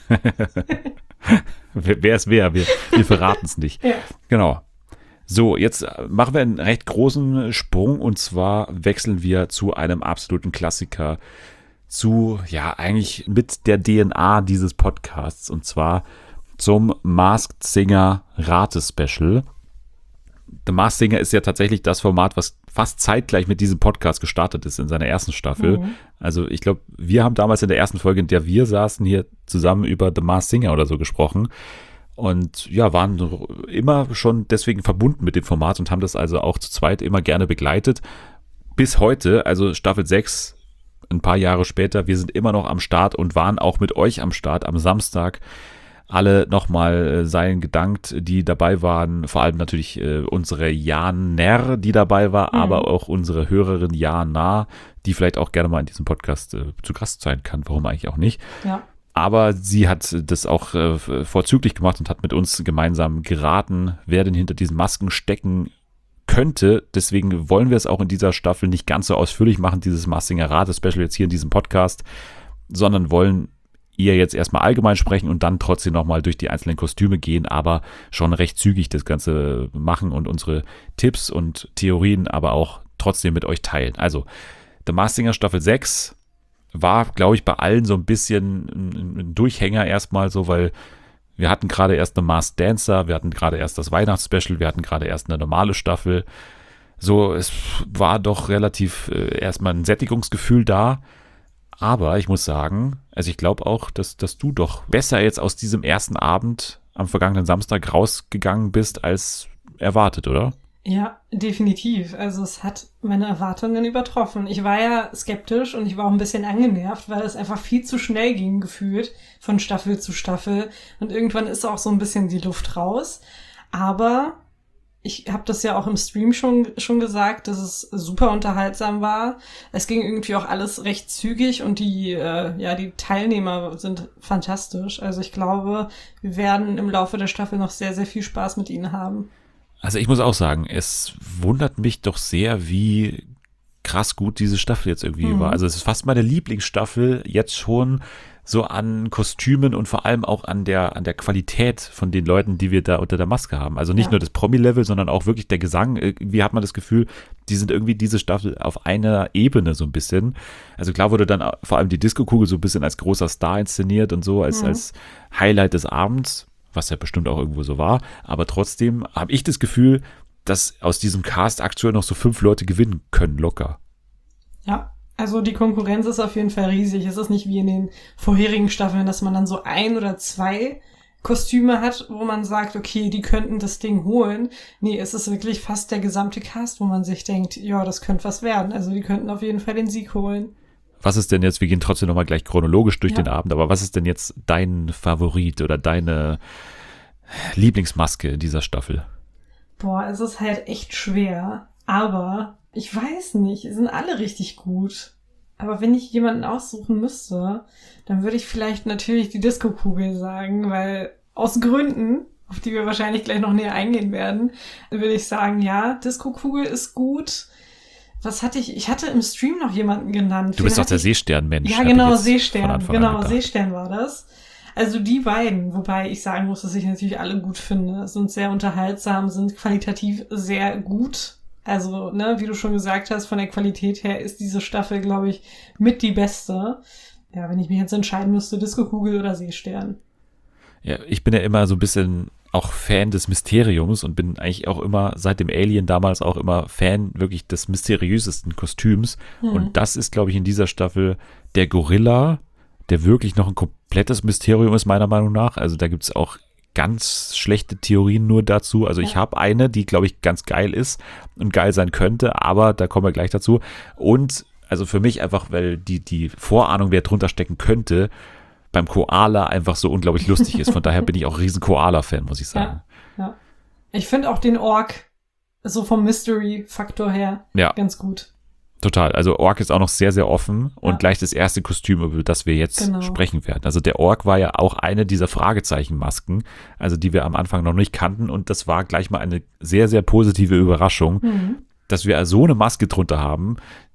ich? Wer wer ist wer? Wir, wir verraten es nicht. Ja. Genau. So, jetzt machen wir einen recht großen Sprung und zwar wechseln wir zu einem absoluten Klassiker, zu, ja, eigentlich mit der D N A dieses Podcasts und zwar zum Masked Singer Rate-Special. The Masked Singer ist ja tatsächlich das Format, was fast zeitgleich mit diesem Podcast gestartet ist in seiner ersten Staffel. Mhm. Also ich glaube, wir haben damals in der ersten Folge, in der wir saßen, hier zusammen über The Masked Singer oder so gesprochen. Und ja, waren immer schon deswegen verbunden mit dem Format und haben das also auch zu zweit immer gerne begleitet. Bis heute, also Staffel sechs, ein paar Jahre später, wir sind immer noch am Start und waren auch mit euch am Start am Samstag. Alle nochmal seien gedankt, die dabei waren. Vor allem natürlich äh, unsere Janer, die dabei war, Mhm. aber auch unsere Hörerin Jana, die vielleicht auch gerne mal in diesem Podcast äh, zu Gast sein kann. Warum eigentlich auch nicht? Ja. Aber sie hat das auch äh, vorzüglich gemacht und hat mit uns gemeinsam geraten, wer denn hinter diesen Masken stecken könnte. Deswegen wollen wir es auch in dieser Staffel nicht ganz so ausführlich machen, dieses Maskinger Rate-Special jetzt hier in diesem Podcast, sondern wollen ihr jetzt erstmal allgemein sprechen und dann trotzdem nochmal durch die einzelnen Kostüme gehen, aber schon recht zügig das Ganze machen und unsere Tipps und Theorien aber auch trotzdem mit euch teilen. Also, The Masked Singer Staffel sechs war, glaube ich, bei allen so ein bisschen ein, ein Durchhänger erstmal so, weil wir hatten gerade erst eine Masked Dancer, wir hatten gerade erst das Weihnachtsspecial, wir hatten gerade erst eine normale Staffel. So, es war doch relativ äh, erstmal ein Sättigungsgefühl da. Aber ich muss sagen, also ich glaube auch, dass, dass du doch besser jetzt aus diesem ersten Abend am vergangenen Samstag rausgegangen bist als erwartet, oder? Ja, definitiv. Also es hat meine Erwartungen übertroffen. Ich war ja skeptisch und ich war auch ein bisschen angenervt, weil es einfach viel zu schnell ging, gefühlt, von Staffel zu Staffel. Und irgendwann ist auch so ein bisschen die Luft raus. Aber ich habe das ja auch im Stream schon, schon gesagt, dass es super unterhaltsam war. Es ging irgendwie auch alles recht zügig und die, äh, ja, die Teilnehmer sind fantastisch. Also ich glaube, wir werden im Laufe der Staffel noch sehr, sehr viel Spaß mit ihnen haben. Also ich muss auch sagen, es wundert mich doch sehr, wie krass gut diese Staffel jetzt irgendwie Mhm. war. Also es ist fast meine Lieblingsstaffel jetzt schon so an Kostümen und vor allem auch an der, an der Qualität von den Leuten, die wir da unter der Maske haben. Also nicht Ja. nur das Promi-Level, sondern auch wirklich der Gesang. Irgendwie hat man das Gefühl, die sind irgendwie diese Staffel auf einer Ebene so ein bisschen. Also klar wurde dann vor allem die Disco-Kugel so ein bisschen als großer Star inszeniert und so, als, Mhm. als Highlight des Abends, was ja bestimmt auch irgendwo so war. Aber trotzdem habe ich das Gefühl, dass aus diesem Cast aktuell noch so fünf Leute gewinnen können, locker. Ja, also die Konkurrenz ist auf jeden Fall riesig. Es ist nicht wie in den vorherigen Staffeln, dass man dann so ein oder zwei Kostüme hat, wo man sagt, okay, die könnten das Ding holen. Nee, es ist wirklich fast der gesamte Cast, wo man sich denkt, ja, das könnte was werden. Also die könnten auf jeden Fall den Sieg holen. Was ist denn jetzt, wir gehen trotzdem nochmal gleich chronologisch durch Ja. den Abend, aber was ist denn jetzt dein Favorit oder deine Lieblingsmaske in dieser Staffel? Boah, es ist halt echt schwer. Aber ich weiß nicht, sie sind alle richtig gut. Aber wenn ich jemanden aussuchen müsste, dann würde ich vielleicht natürlich die Disco-Kugel sagen, weil aus Gründen, auf die wir wahrscheinlich gleich noch näher eingehen werden, würde ich sagen, ja, Disco-Kugel ist gut. Was hatte ich? Ich hatte im Stream noch jemanden genannt. Du bist Den doch der ich, Seestern-Mensch. Ja, genau, Seestern. Genau, Seestern war das. Also die beiden, wobei ich sagen muss, dass ich natürlich alle gut finde, sind sehr unterhaltsam, sind qualitativ sehr gut. Also, ne, wie du schon gesagt hast, von der Qualität her ist diese Staffel, glaube ich, mit die beste. Ja, wenn ich mich jetzt entscheiden müsste, Disco-Kugel oder Seestern. Ja, ich bin ja immer so ein bisschen auch Fan des Mysteriums und bin eigentlich auch immer seit dem Alien damals auch immer Fan wirklich des mysteriösesten Kostüms. Hm. Und das ist, glaube ich, in dieser Staffel der Gorilla, der wirklich noch ein komplettes Mysterium ist, meiner Meinung nach. Also da gibt es auch ganz schlechte Theorien nur dazu. Also ich ja. habe eine, die, glaube ich, ganz geil ist und geil sein könnte, aber da kommen wir gleich dazu. Und also für mich einfach, weil die, die Vorahnung, wer drunter stecken könnte, beim Koala einfach so unglaublich lustig ist. Von daher bin ich auch ein riesen Koala-Fan, muss ich sagen. Ja, ja. Ich finde auch den Ork so vom Mystery-Faktor her ja. ganz gut. Total. Also Ork ist auch noch sehr, sehr offen und ja. gleich das erste Kostüm, über das wir jetzt genau. sprechen werden. Also der Ork war ja auch eine dieser Fragezeichen-Masken, also die wir am Anfang noch nicht kannten und das war gleich mal eine sehr, sehr positive Überraschung, mhm. dass wir so eine Maske drunter haben,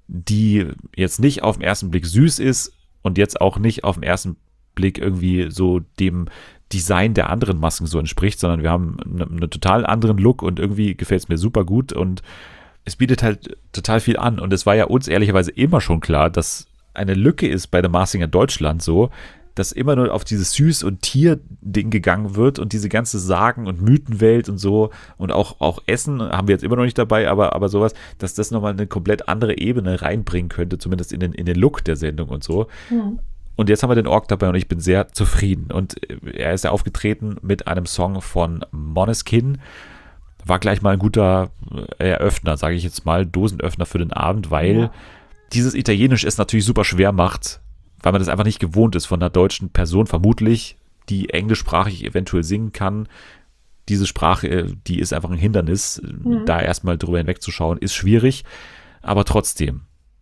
die jetzt nicht auf den ersten Blick süß ist und jetzt auch nicht auf den ersten Blick irgendwie so dem Design der anderen Masken so entspricht, sondern wir haben einen eine total anderen Look und irgendwie gefällt es mir super gut und es bietet halt total viel an und es war ja uns ehrlicherweise immer schon klar, dass eine Lücke ist bei der Masked Singer Deutschland so, dass immer nur auf dieses Süß- und Tier-Ding gegangen wird und diese ganze Sagen- und Mythenwelt und so und auch, auch Essen haben wir jetzt immer noch nicht dabei, aber, aber sowas, dass das nochmal eine komplett andere Ebene reinbringen könnte, zumindest in den, in den Look der Sendung und so. Mhm. Und jetzt haben wir den Ork dabei und ich bin sehr zufrieden. Und er ist ja aufgetreten mit einem Song von Måneskin. War gleich mal ein guter Eröffner, sage ich jetzt mal, Dosenöffner für den Abend, weil ja. dieses Italienisch es natürlich super schwer macht, weil man das einfach nicht gewohnt ist von einer deutschen Person, vermutlich, die englischsprachig eventuell singen kann. Diese Sprache, die ist einfach ein Hindernis, mhm. da erstmal drüber hinwegzuschauen, ist schwierig. Aber trotzdem,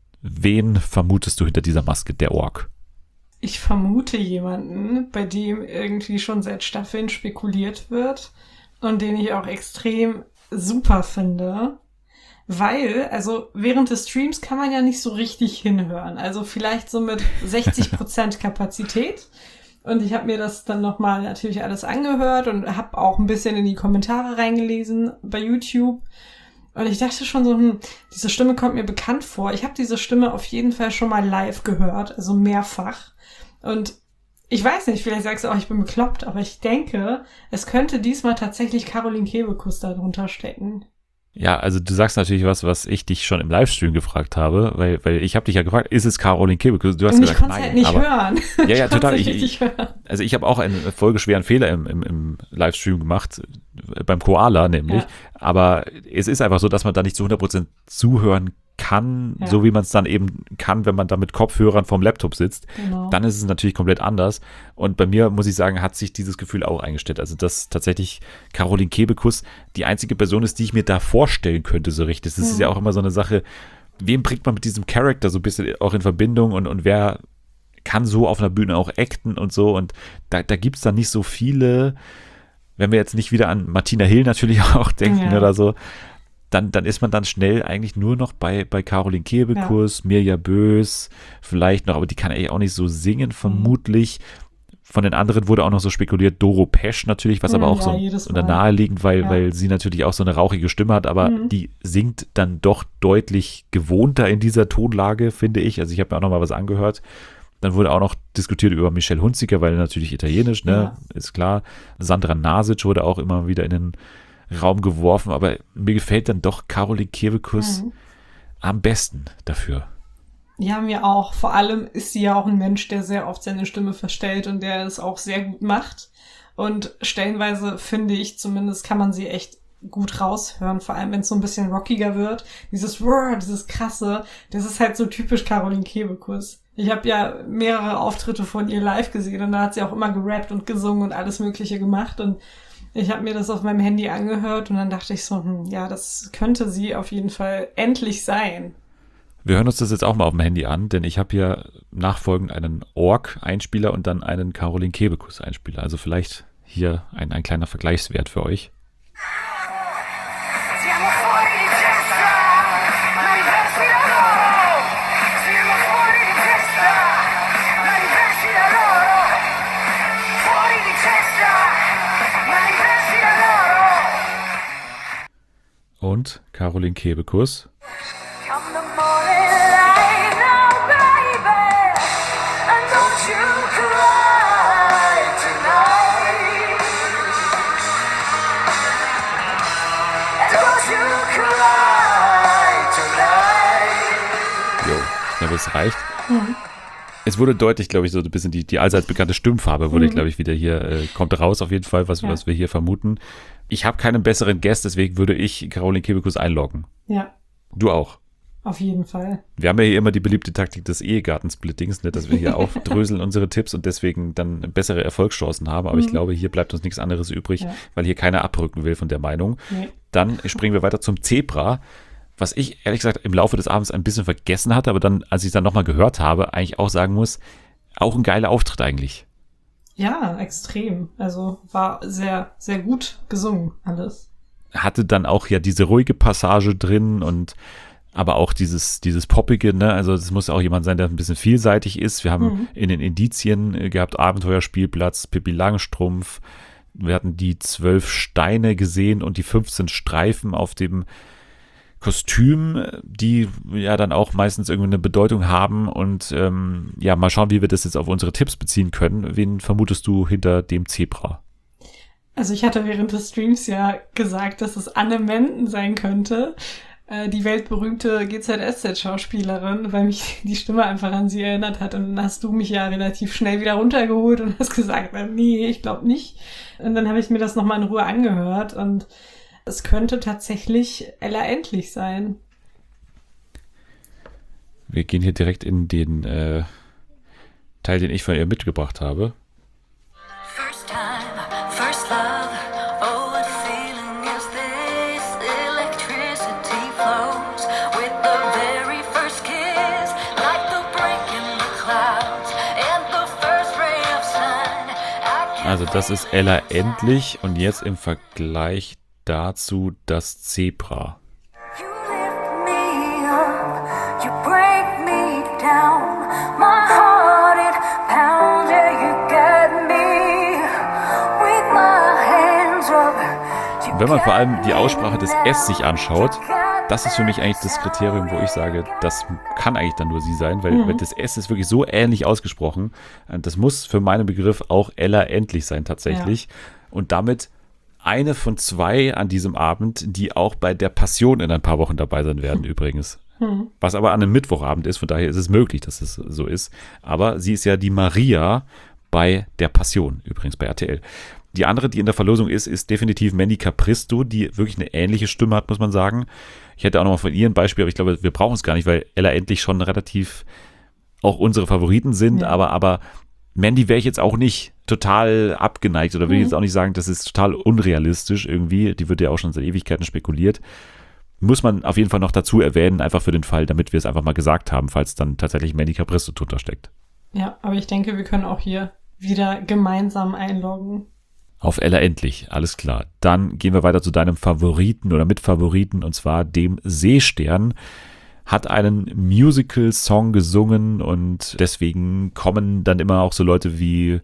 wen vermutest du hinter dieser Maske, der Ork? Ich vermute jemanden, bei dem irgendwie schon seit Staffeln spekuliert wird und den ich auch extrem super finde, weil, also während des Streams kann man ja nicht so richtig hinhören, also vielleicht so mit sechzig Prozent Kapazität und ich habe mir das dann nochmal natürlich alles angehört und habe auch ein bisschen in die Kommentare reingelesen bei YouTube und ich dachte schon so, hm, diese Stimme kommt mir bekannt vor, ich habe diese Stimme auf jeden Fall schon mal live gehört, also mehrfach. Und ich weiß nicht, vielleicht sagst du auch, ich bin bekloppt, aber ich denke, es könnte diesmal tatsächlich Caroline Kebekus da drunter stecken. Ja, also du sagst natürlich was, was ich dich schon im Livestream gefragt habe, weil, weil ich habe dich ja gefragt, ist es Caroline Kebekus? Du hast Und gesagt, ich konnte nein. Halt nicht aber, hören. Ja, ja, ich total. Ich, ich, hören. Also ich habe auch einen folgeschweren Fehler im, im, im Livestream gemacht, beim Koala nämlich, ja. aber es ist einfach so, dass man da nicht zu hundert Prozent zuhören kann, ja. so wie man es dann eben kann, wenn man da mit Kopfhörern vorm Laptop sitzt, genau. Dann ist es natürlich komplett anders und bei mir, muss ich sagen, hat sich dieses Gefühl auch eingestellt, also dass tatsächlich Caroline Kebekus die einzige Person ist, die ich mir da vorstellen könnte so richtig, das ja. ist ja auch immer so eine Sache, wem bringt man mit diesem Charakter so ein bisschen auch in Verbindung und, und wer kann so auf einer Bühne auch acten und so und da, da gibt es dann nicht so viele, wenn wir jetzt nicht wieder an Martina Hill natürlich auch denken ja. oder so, Dann, dann ist man dann schnell eigentlich nur noch bei, bei Caroline Kebekus, ja. Mirja Bös, vielleicht noch, aber die kann eigentlich auch nicht so singen, vermutlich. Mhm. Von den anderen wurde auch noch so spekuliert, Doro Pesch natürlich, was mhm, aber auch ja, so naheliegend, weil, ja. weil sie natürlich auch so eine rauchige Stimme hat, aber mhm. die singt dann doch deutlich gewohnter in dieser Tonlage, finde ich. Also ich habe mir auch noch mal was angehört. Dann wurde auch noch diskutiert über Michelle Hunziker, weil natürlich italienisch, ne, ja. ist klar. Sandra Nasic wurde auch immer wieder in den Raum geworfen, aber mir gefällt dann doch Caroline Kebekus mhm. am besten dafür. Ja, mir auch. Vor allem ist sie ja auch ein Mensch, der sehr oft seine Stimme verstellt und der es auch sehr gut macht. Und stellenweise, finde ich zumindest, kann man sie echt gut raushören, vor allem wenn es so ein bisschen rockiger wird. Dieses Roar, dieses Krasse, das ist halt so typisch Caroline Kebekus. Ich habe ja mehrere Auftritte von ihr live gesehen und da hat sie auch immer gerappt und gesungen und alles Mögliche gemacht und ich habe mir das auf meinem Handy angehört und dann dachte ich so, hm, ja, das könnte sie auf jeden Fall endlich sein. Wir hören uns das jetzt auch mal auf dem Handy an, denn ich habe hier nachfolgend einen Ork-Einspieler und dann einen Caroline Kebekus-Einspieler. Also vielleicht hier ein, ein kleiner Vergleichswert für euch. Siamo fuori di testa, ma diversi da loro. Siamo fuori di testa, ma diversi da loro. Fuori di testa, ma diversi da loro. Und Caroline Kebekus. Come the morning light now, baby, and don't you cry tonight. And don't you cry tonight. Jo, ich glaube, es reicht. Mhm. Es wurde deutlich, glaube ich, so ein bisschen die, die allseits bekannte Stimmfarbe wurde, mhm. glaube ich, wieder hier, äh, kommt raus auf jeden Fall, was, ja. was wir hier vermuten. Ich habe keinen besseren Guest, deswegen würde ich Caroline Kebekus einloggen. Ja. Du auch. Auf jeden Fall. Wir haben ja hier immer die beliebte Taktik des Ehegattensplittings, ne, dass wir hier aufdröseln unsere Tipps und deswegen dann bessere Erfolgschancen haben. Aber mhm. ich glaube, hier bleibt uns nichts anderes übrig, ja. weil hier keiner abrücken will von der Meinung. Nee. Dann springen wir weiter zum Zebra, was ich ehrlich gesagt im Laufe des Abends ein bisschen vergessen hatte, aber dann, als ich es dann nochmal gehört habe, eigentlich auch sagen muss, auch ein geiler Auftritt eigentlich. Ja, extrem. Also war sehr, sehr gut gesungen alles. Hatte dann auch ja diese ruhige Passage drin und aber auch dieses, dieses Poppige, ne? Also es muss auch jemand sein, der ein bisschen vielseitig ist. Wir haben mhm. in den Indizien gehabt, Abenteuerspielplatz, Pippi Langstrumpf. Wir hatten die zwölf Steine gesehen und die fünfzehn Streifen auf dem Kostüm, die ja dann auch meistens irgendwie eine Bedeutung haben. Und ähm, ja, mal schauen, wie wir das jetzt auf unsere Tipps beziehen können. Wen vermutest du hinter dem Zebra? Also ich hatte während des Streams ja gesagt, dass es Anne Menden sein könnte. Die weltberühmte G Z S Z-Schauspielerin, weil mich die Stimme einfach an sie erinnert hat. Und dann hast du mich ja relativ schnell wieder runtergeholt und hast gesagt, nee, ich glaube nicht. Und dann habe ich mir das nochmal in Ruhe angehört und es könnte tatsächlich Ella Endlich sein. Wir gehen hier direkt in den äh, Teil, den ich von ihr mitgebracht habe. First time, first love, oh what feeling is this? Electricity flows with the very first kiss, like the break in the clouds and the first ray of sun. Also das ist Ella Endlich und jetzt im Vergleich dazu das Zebra. You lift me up, you break me down, my heart it pounds, yeah you got me with my hands up. Wenn man vor allem die Aussprache des S sich anschaut, das ist für mich eigentlich das Kriterium, wo ich sage, das kann eigentlich dann nur sie sein, weil, mhm. weil das S ist wirklich so ähnlich ausgesprochen. Das muss für meinen Begriff auch Ella Endlich sein tatsächlich. Ja. Und damit eine von zwei an diesem Abend, die auch bei der Passion in ein paar Wochen dabei sein werden hm. übrigens. Hm. Was aber an einem Mittwochabend ist, von daher ist es möglich, dass es so ist. Aber sie ist ja die Maria bei der Passion, übrigens bei R T L. Die andere, die in der Verlosung ist, ist definitiv Mandy Capristo, die wirklich eine ähnliche Stimme hat, muss man sagen. Ich hätte auch nochmal von ihr ein Beispiel, aber ich glaube, wir brauchen es gar nicht, weil Ella Endlich schon relativ auch unsere Favoriten sind, ja. aber, aber Mandy wäre ich jetzt auch nicht total abgeneigt oder will mhm. jetzt auch nicht sagen, das ist total unrealistisch irgendwie. Die wird ja auch schon seit Ewigkeiten spekuliert. Muss man auf jeden Fall noch dazu erwähnen, einfach für den Fall, damit wir es einfach mal gesagt haben, falls dann tatsächlich Mandy Capristo drunter steckt. Ja, aber ich denke, wir können auch hier wieder gemeinsam einloggen. Auf Ella Endlich, alles klar. Dann gehen wir weiter zu deinem Favoriten oder Mitfavoriten und zwar dem Seestern. Hat einen Musical-Song gesungen und deswegen kommen dann immer auch so Leute wie,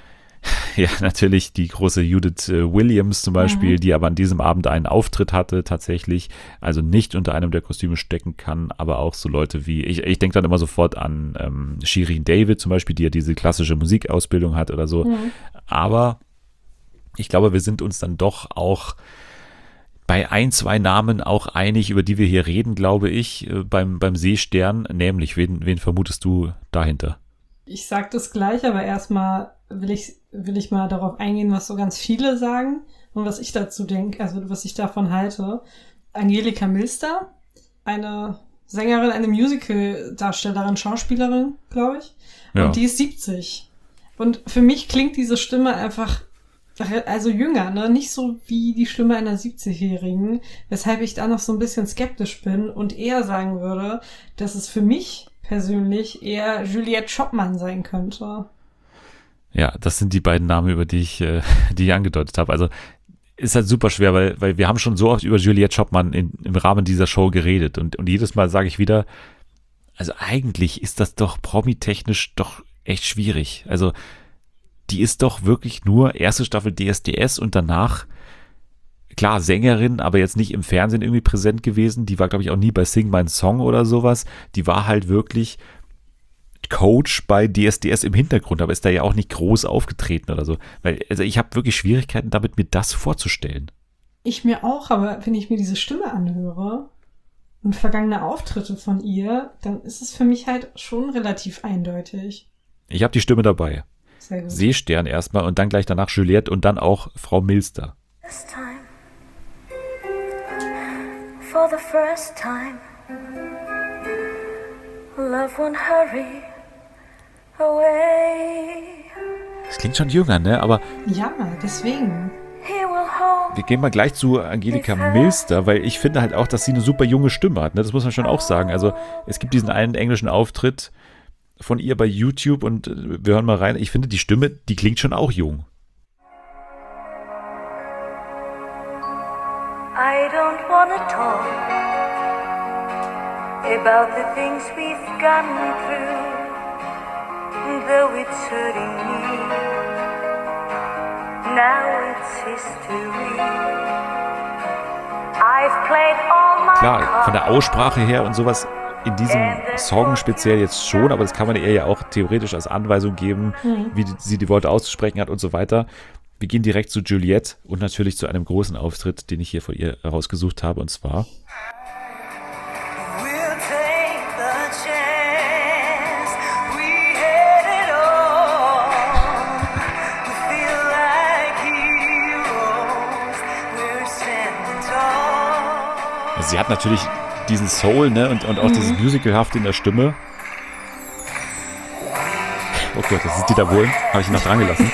ja, natürlich die große Judith Williams zum Beispiel, mhm. die aber an diesem Abend einen Auftritt hatte tatsächlich, also nicht unter einem der Kostüme stecken kann, aber auch so Leute wie, ich, ich denke dann immer sofort an ähm, Shirin David zum Beispiel, die ja diese klassische Musikausbildung hat oder so, mhm. aber ich glaube, wir sind uns dann doch auch bei ein, zwei Namen auch einig, über die wir hier reden, glaube ich, beim, beim Seestern, nämlich, wen, wen vermutest du dahinter? Ich sag das gleich, aber erstmal will ich, will ich mal darauf eingehen, was so ganz viele sagen und was ich dazu denke, also was ich davon halte. Angelika Milster, eine Sängerin, eine Musical-Darstellerin, Schauspielerin, glaube ich, und ja. die ist siebzig. Und für mich klingt diese Stimme einfach also jünger, ne? Nicht so wie die Stimme einer siebzigjährigen, weshalb ich da noch so ein bisschen skeptisch bin und eher sagen würde, dass es für mich persönlich eher Juliette Schoppmann sein könnte. Ja, das sind die beiden Namen, über die ich, äh, die ich angedeutet habe. Also ist halt super schwer, weil, weil wir haben schon so oft über Juliette Schoppmann in, im Rahmen dieser Show geredet und, und jedes Mal sage ich wieder, also eigentlich ist das doch promi-technisch doch echt schwierig. Also die ist doch wirklich nur erste Staffel D S D S und danach, klar, Sängerin, aber jetzt nicht im Fernsehen irgendwie präsent gewesen. Die war, glaube ich, auch nie bei Sing My Song oder sowas. Die war halt wirklich Coach bei D S D S im Hintergrund, aber ist da ja auch nicht groß aufgetreten oder so. Weil, also ich habe wirklich Schwierigkeiten damit, mir das vorzustellen. Ich mir auch, aber wenn ich mir diese Stimme anhöre und vergangene Auftritte von ihr, dann ist es für mich halt schon relativ eindeutig. Ich habe die Stimme dabei. Sehr gut. Seestern erstmal und dann gleich danach Juliette und dann auch Frau Milster. This time, for the first time, love won't hurry away. Das klingt schon jünger, ne? Aber Ja, deswegen. He will hold wir gehen mal gleich zu Angelika Milster, weil ich finde halt auch, dass sie eine super junge Stimme hat. Ne? Das muss man schon auch sagen. Also es gibt diesen einen englischen Auftritt von ihr bei YouTube und wir hören mal rein. Ich finde, die Stimme, die klingt schon auch jung. I don't wanna talk about the things we've gone through, though it's hurting me. Now it's history. I've played all my Klar, von der Aussprache her und sowas in diesem Song speziell jetzt schon, aber das kann man ihr ja auch theoretisch als Anweisung geben, Mhm. wie die, sie die Worte auszusprechen hat und so weiter. Wir gehen direkt zu Juliette und natürlich zu einem großen Auftritt, den ich hier von ihr herausgesucht habe, und zwar We'll take the chance. We had it all. We feel like heroes. We're standing tall. also sie hat natürlich diesen Soul, ne, und, und auch dieses Musicalhafte in der Stimme. Oh Gott, das ist Dieter Bohlen. Habe ich ihn noch dran gelassen.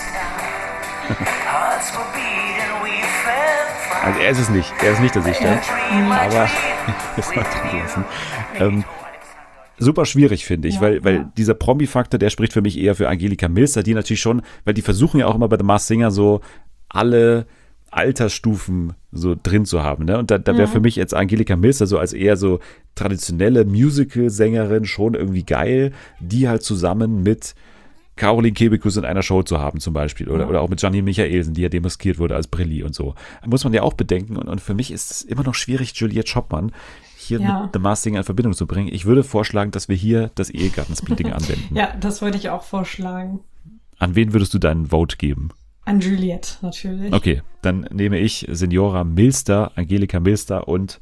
Hearts were beating, we felt Also er ist es nicht. Er ist nicht der Sichter. dream like Aber das mal dran gelassen. Ähm, super schwierig, finde ich, Ja, weil, weil ja. dieser Promi-Faktor, der spricht für mich eher für Angelika Milster, die natürlich schon, weil die versuchen ja auch immer bei The Masked Singer so alle Altersstufen so drin zu haben, ne? Und da, da wäre für mich jetzt Angelika Milster so als eher so traditionelle Musical-Sängerin schon irgendwie geil, die halt zusammen mit Caroline Kebekus in einer Show zu haben zum Beispiel oder, Ja. oder auch mit Janine Michaelsen, die ja demaskiert wurde als Brilli und so. Muss man ja auch bedenken und, und für mich ist es immer noch schwierig, Juliette Schoppmann hier Ja. mit The Masked Singer in Verbindung zu bringen. Ich würde vorschlagen, dass wir hier das Ehegattensplitting anwenden. Ja, das wollte ich auch vorschlagen. An wen würdest du deinen Vote geben? An Juliette natürlich. Okay, dann nehme ich Signora Milster, Angelika Milster und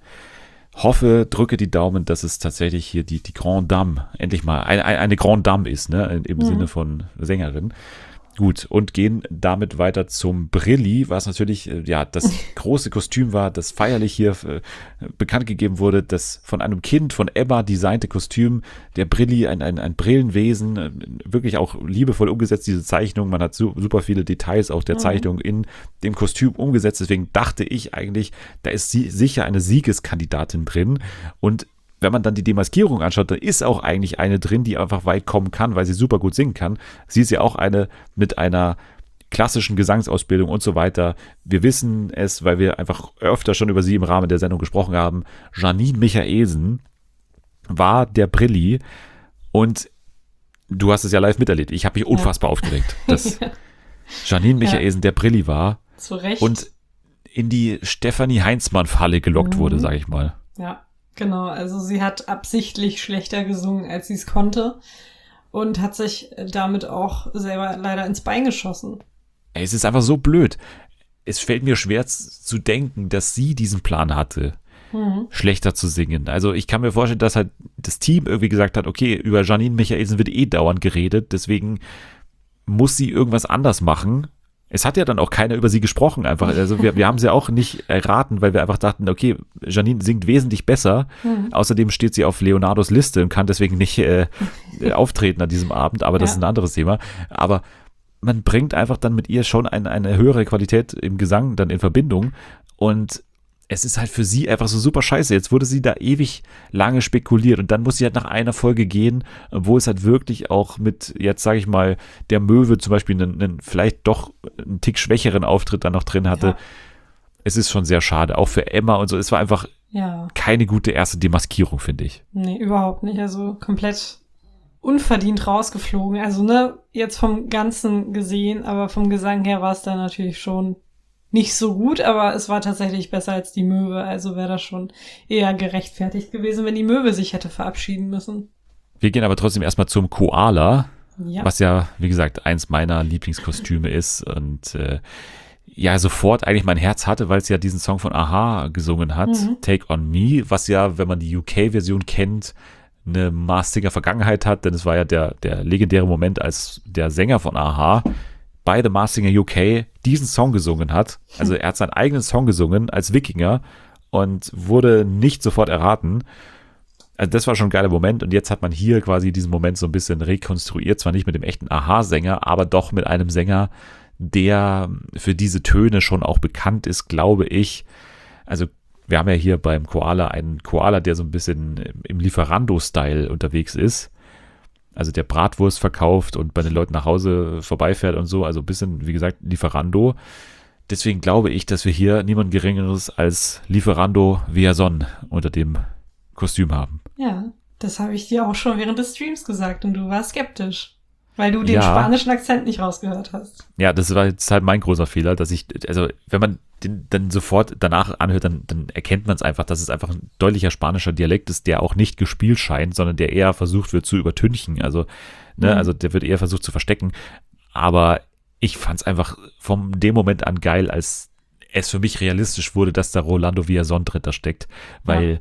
hoffe, drücke die Daumen, dass es tatsächlich hier die, die Grande Dame, endlich mal eine, eine Grande Dame ist, ne, im Mhm. Sinne von Sängerin. Gut, und gehen damit weiter zum Brilli, was natürlich äh, ja das große Kostüm war, das feierlich hier äh, bekannt gegeben wurde, das von einem Kind von Emma designte Kostüm, der Brilli, ein, ein, ein Brillenwesen, äh, wirklich auch liebevoll umgesetzt, diese Zeichnung, man hat su super viele Details auch der Zeichnung in dem Kostüm umgesetzt, deswegen dachte ich eigentlich, da ist sie sicher eine Siegeskandidatin drin und wenn man dann die Demaskierung anschaut, dann ist auch eigentlich eine drin, die einfach weit kommen kann, weil sie super gut singen kann. Sie ist ja auch eine mit einer klassischen Gesangsausbildung und so weiter. Wir wissen es, weil wir einfach öfter schon über sie im Rahmen der Sendung gesprochen haben. Janine Michaelsen war der Brilli und du hast es ja live miterlebt. Ich habe mich unfassbar aufgeregt, dass Janine Michaelsen der Brilli war Zu Recht. und in die Stefanie Heinzmann-Falle gelockt Mhm. wurde, sage ich mal. Ja, genau. Also sie hat absichtlich schlechter gesungen, als sie es konnte. Und hat sich damit auch selber leider ins Bein geschossen. Ey, es ist einfach so blöd. Es fällt mir schwer z- zu denken, dass sie diesen Plan hatte, Mhm. schlechter zu singen. Also ich kann mir vorstellen, dass halt das Team irgendwie gesagt hat, okay, über Janine Michaelsen wird eh dauernd geredet, deswegen muss sie irgendwas anders machen. Es hat ja dann auch keiner über sie gesprochen einfach. Also wir, wir haben sie auch nicht erraten, weil wir einfach dachten, okay, Janine singt wesentlich besser. Mhm. Außerdem steht sie auf Leonardos Liste und kann deswegen nicht äh, auftreten an diesem Abend, aber das Ja. ist ein anderes Thema. Aber man bringt einfach dann mit ihr schon ein, eine höhere Qualität im Gesang dann in Verbindung und es ist halt für sie einfach so super scheiße. Jetzt wurde sie da ewig lange spekuliert und dann muss sie halt nach einer Folge gehen, wo es halt wirklich auch mit, jetzt sage ich mal, der Möwe zum Beispiel einen, einen vielleicht doch einen Tick schwächeren Auftritt dann noch drin hatte. Ja. Es ist schon sehr schade, auch für Emma und so. Es war einfach Ja. keine gute erste Demaskierung, finde ich. Nee, überhaupt nicht. Also komplett unverdient rausgeflogen. Also, ne, jetzt vom Ganzen gesehen, aber vom Gesang her war es dann natürlich schon nicht so gut, aber es war tatsächlich besser als die Möwe. Also wäre das schon eher gerechtfertigt gewesen, wenn die Möwe sich hätte verabschieden müssen. Wir gehen aber trotzdem erstmal zum Koala, Ja. was ja, wie gesagt, eins meiner Lieblingskostüme ist und äh, ja, sofort eigentlich mein Herz hatte, weil es ja diesen Song von Aha gesungen hat, Mhm. Take On Me, was ja, wenn man die U K-Version kennt, eine Mars Singer Vergangenheit hat, denn es war ja der, der legendäre Moment, als der Sänger von Aha bei The Mars Singer U K diesen Song gesungen hat. Also er hat seinen eigenen Song gesungen als Wikinger und wurde nicht sofort erraten. Also das war schon ein geiler Moment und jetzt hat man hier quasi diesen Moment so ein bisschen rekonstruiert, zwar nicht mit dem echten Aha-Sänger, aber doch mit einem Sänger, der für diese Töne schon auch bekannt ist, glaube ich. Also wir haben ja hier beim Koala einen Koala, der so ein bisschen im Lieferando-Style unterwegs ist. Also der Bratwurst verkauft und bei den Leuten nach Hause vorbeifährt und so. Also ein bisschen, wie gesagt, Lieferando. Deswegen glaube ich, dass wir hier niemand Geringeres als Lieferando Villazon unter dem Kostüm haben. Ja, das habe ich dir auch schon während des Streams gesagt und du warst skeptisch, weil du den Ja. spanischen Akzent nicht rausgehört hast. Ja, das war jetzt halt mein großer Fehler, dass ich, also wenn man den dann sofort danach anhört, dann, dann erkennt man es einfach, dass es einfach ein deutlicher spanischer Dialekt ist, der auch nicht gespielt scheint, sondern der eher versucht wird zu übertünchen. Also, ne, Mhm. also der wird eher versucht zu verstecken. Aber ich fand es einfach von dem Moment an geil, als es für mich realistisch wurde, dass da Rolando Villazon dritter steckt, weil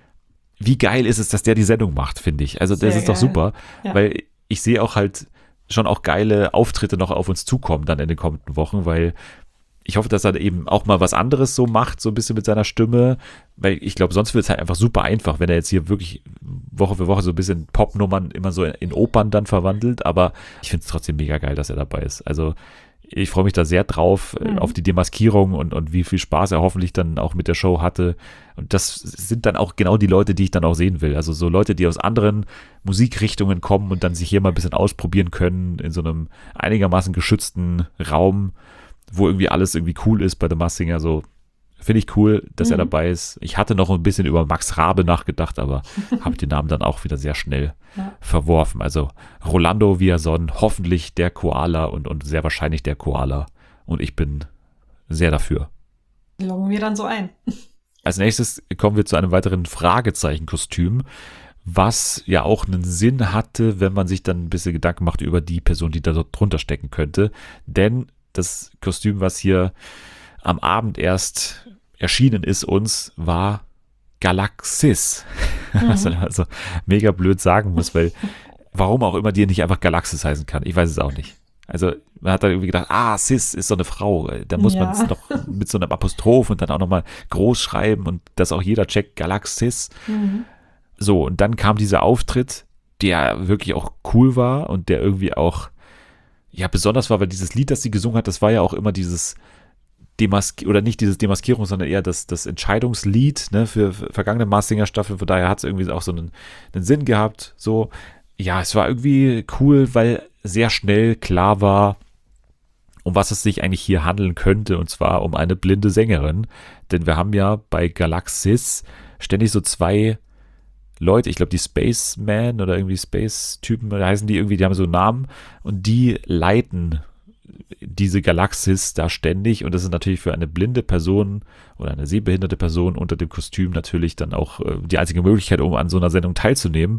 wie geil ist es, dass der die Sendung macht, finde ich. Also das Sehr ist doch geil. super, Ja. weil ich sehe auch halt schon auch geile Auftritte noch auf uns zukommen dann in den kommenden Wochen, weil ich hoffe, dass er eben auch mal was anderes so macht, so ein bisschen mit seiner Stimme, weil ich glaube, sonst wird es halt einfach super einfach, wenn er jetzt hier wirklich Woche für Woche so ein bisschen Popnummern immer so in Opern dann verwandelt, aber ich finde es trotzdem mega geil, dass er dabei ist. Also ich freue mich da sehr drauf, äh, Mhm. auf die Demaskierung und, und wie viel Spaß er hoffentlich dann auch mit der Show hatte. Und das sind dann auch genau die Leute, die ich dann auch sehen will. Also so Leute, die aus anderen Musikrichtungen kommen und dann sich hier mal ein bisschen ausprobieren können in so einem einigermaßen geschützten Raum, wo irgendwie alles irgendwie cool ist bei The Masked Singer. So finde ich cool, dass er Mhm. dabei ist. Ich hatte noch ein bisschen über Max Rabe nachgedacht, aber habe den Namen dann auch wieder sehr schnell Ja. verworfen. Also Rolando Villazon, hoffentlich der Koala und, und sehr wahrscheinlich der Koala. Und ich bin sehr dafür. Loggen wir dann so ein. Als nächstes kommen wir zu einem weiteren Fragezeichen-Kostüm, was ja auch einen Sinn hatte, wenn man sich dann ein bisschen Gedanken macht über die Person, die da dort drunter stecken könnte. Denn das Kostüm, was hier am Abend erst erschienen ist uns, war Galaxis. Was man also mega blöd sagen muss, weil warum auch immer die nicht einfach Galaxis heißen kann. Ich weiß es auch nicht. Also man hat dann irgendwie gedacht, ah, Sis ist so eine Frau. Da muss Ja. man es noch mit so einem Apostroph und dann auch nochmal groß schreiben und dass auch jeder checkt, Galaxis. Mhm. So, und dann kam dieser Auftritt, der wirklich auch cool war und der irgendwie auch, ja, besonders war, weil dieses Lied, das sie gesungen hat, das war ja auch immer dieses Demask oder nicht dieses Demaskierung, sondern eher das, das Entscheidungslied, ne, für, für vergangene Masked Singer Staffeln, von daher hat es irgendwie auch so einen, einen Sinn gehabt, so. Ja, es war irgendwie cool, weil sehr schnell klar war, um was es sich eigentlich hier handeln könnte, und zwar um eine blinde Sängerin, denn wir haben ja bei Galaxis ständig so zwei Leute, ich glaube die Spaceman oder irgendwie Space-Typen, da heißen die irgendwie, die haben so einen Namen und die leiten diese Galaxis da ständig und das ist natürlich für eine blinde Person oder eine sehbehinderte Person unter dem Kostüm natürlich dann auch äh, die einzige Möglichkeit, um an so einer Sendung teilzunehmen.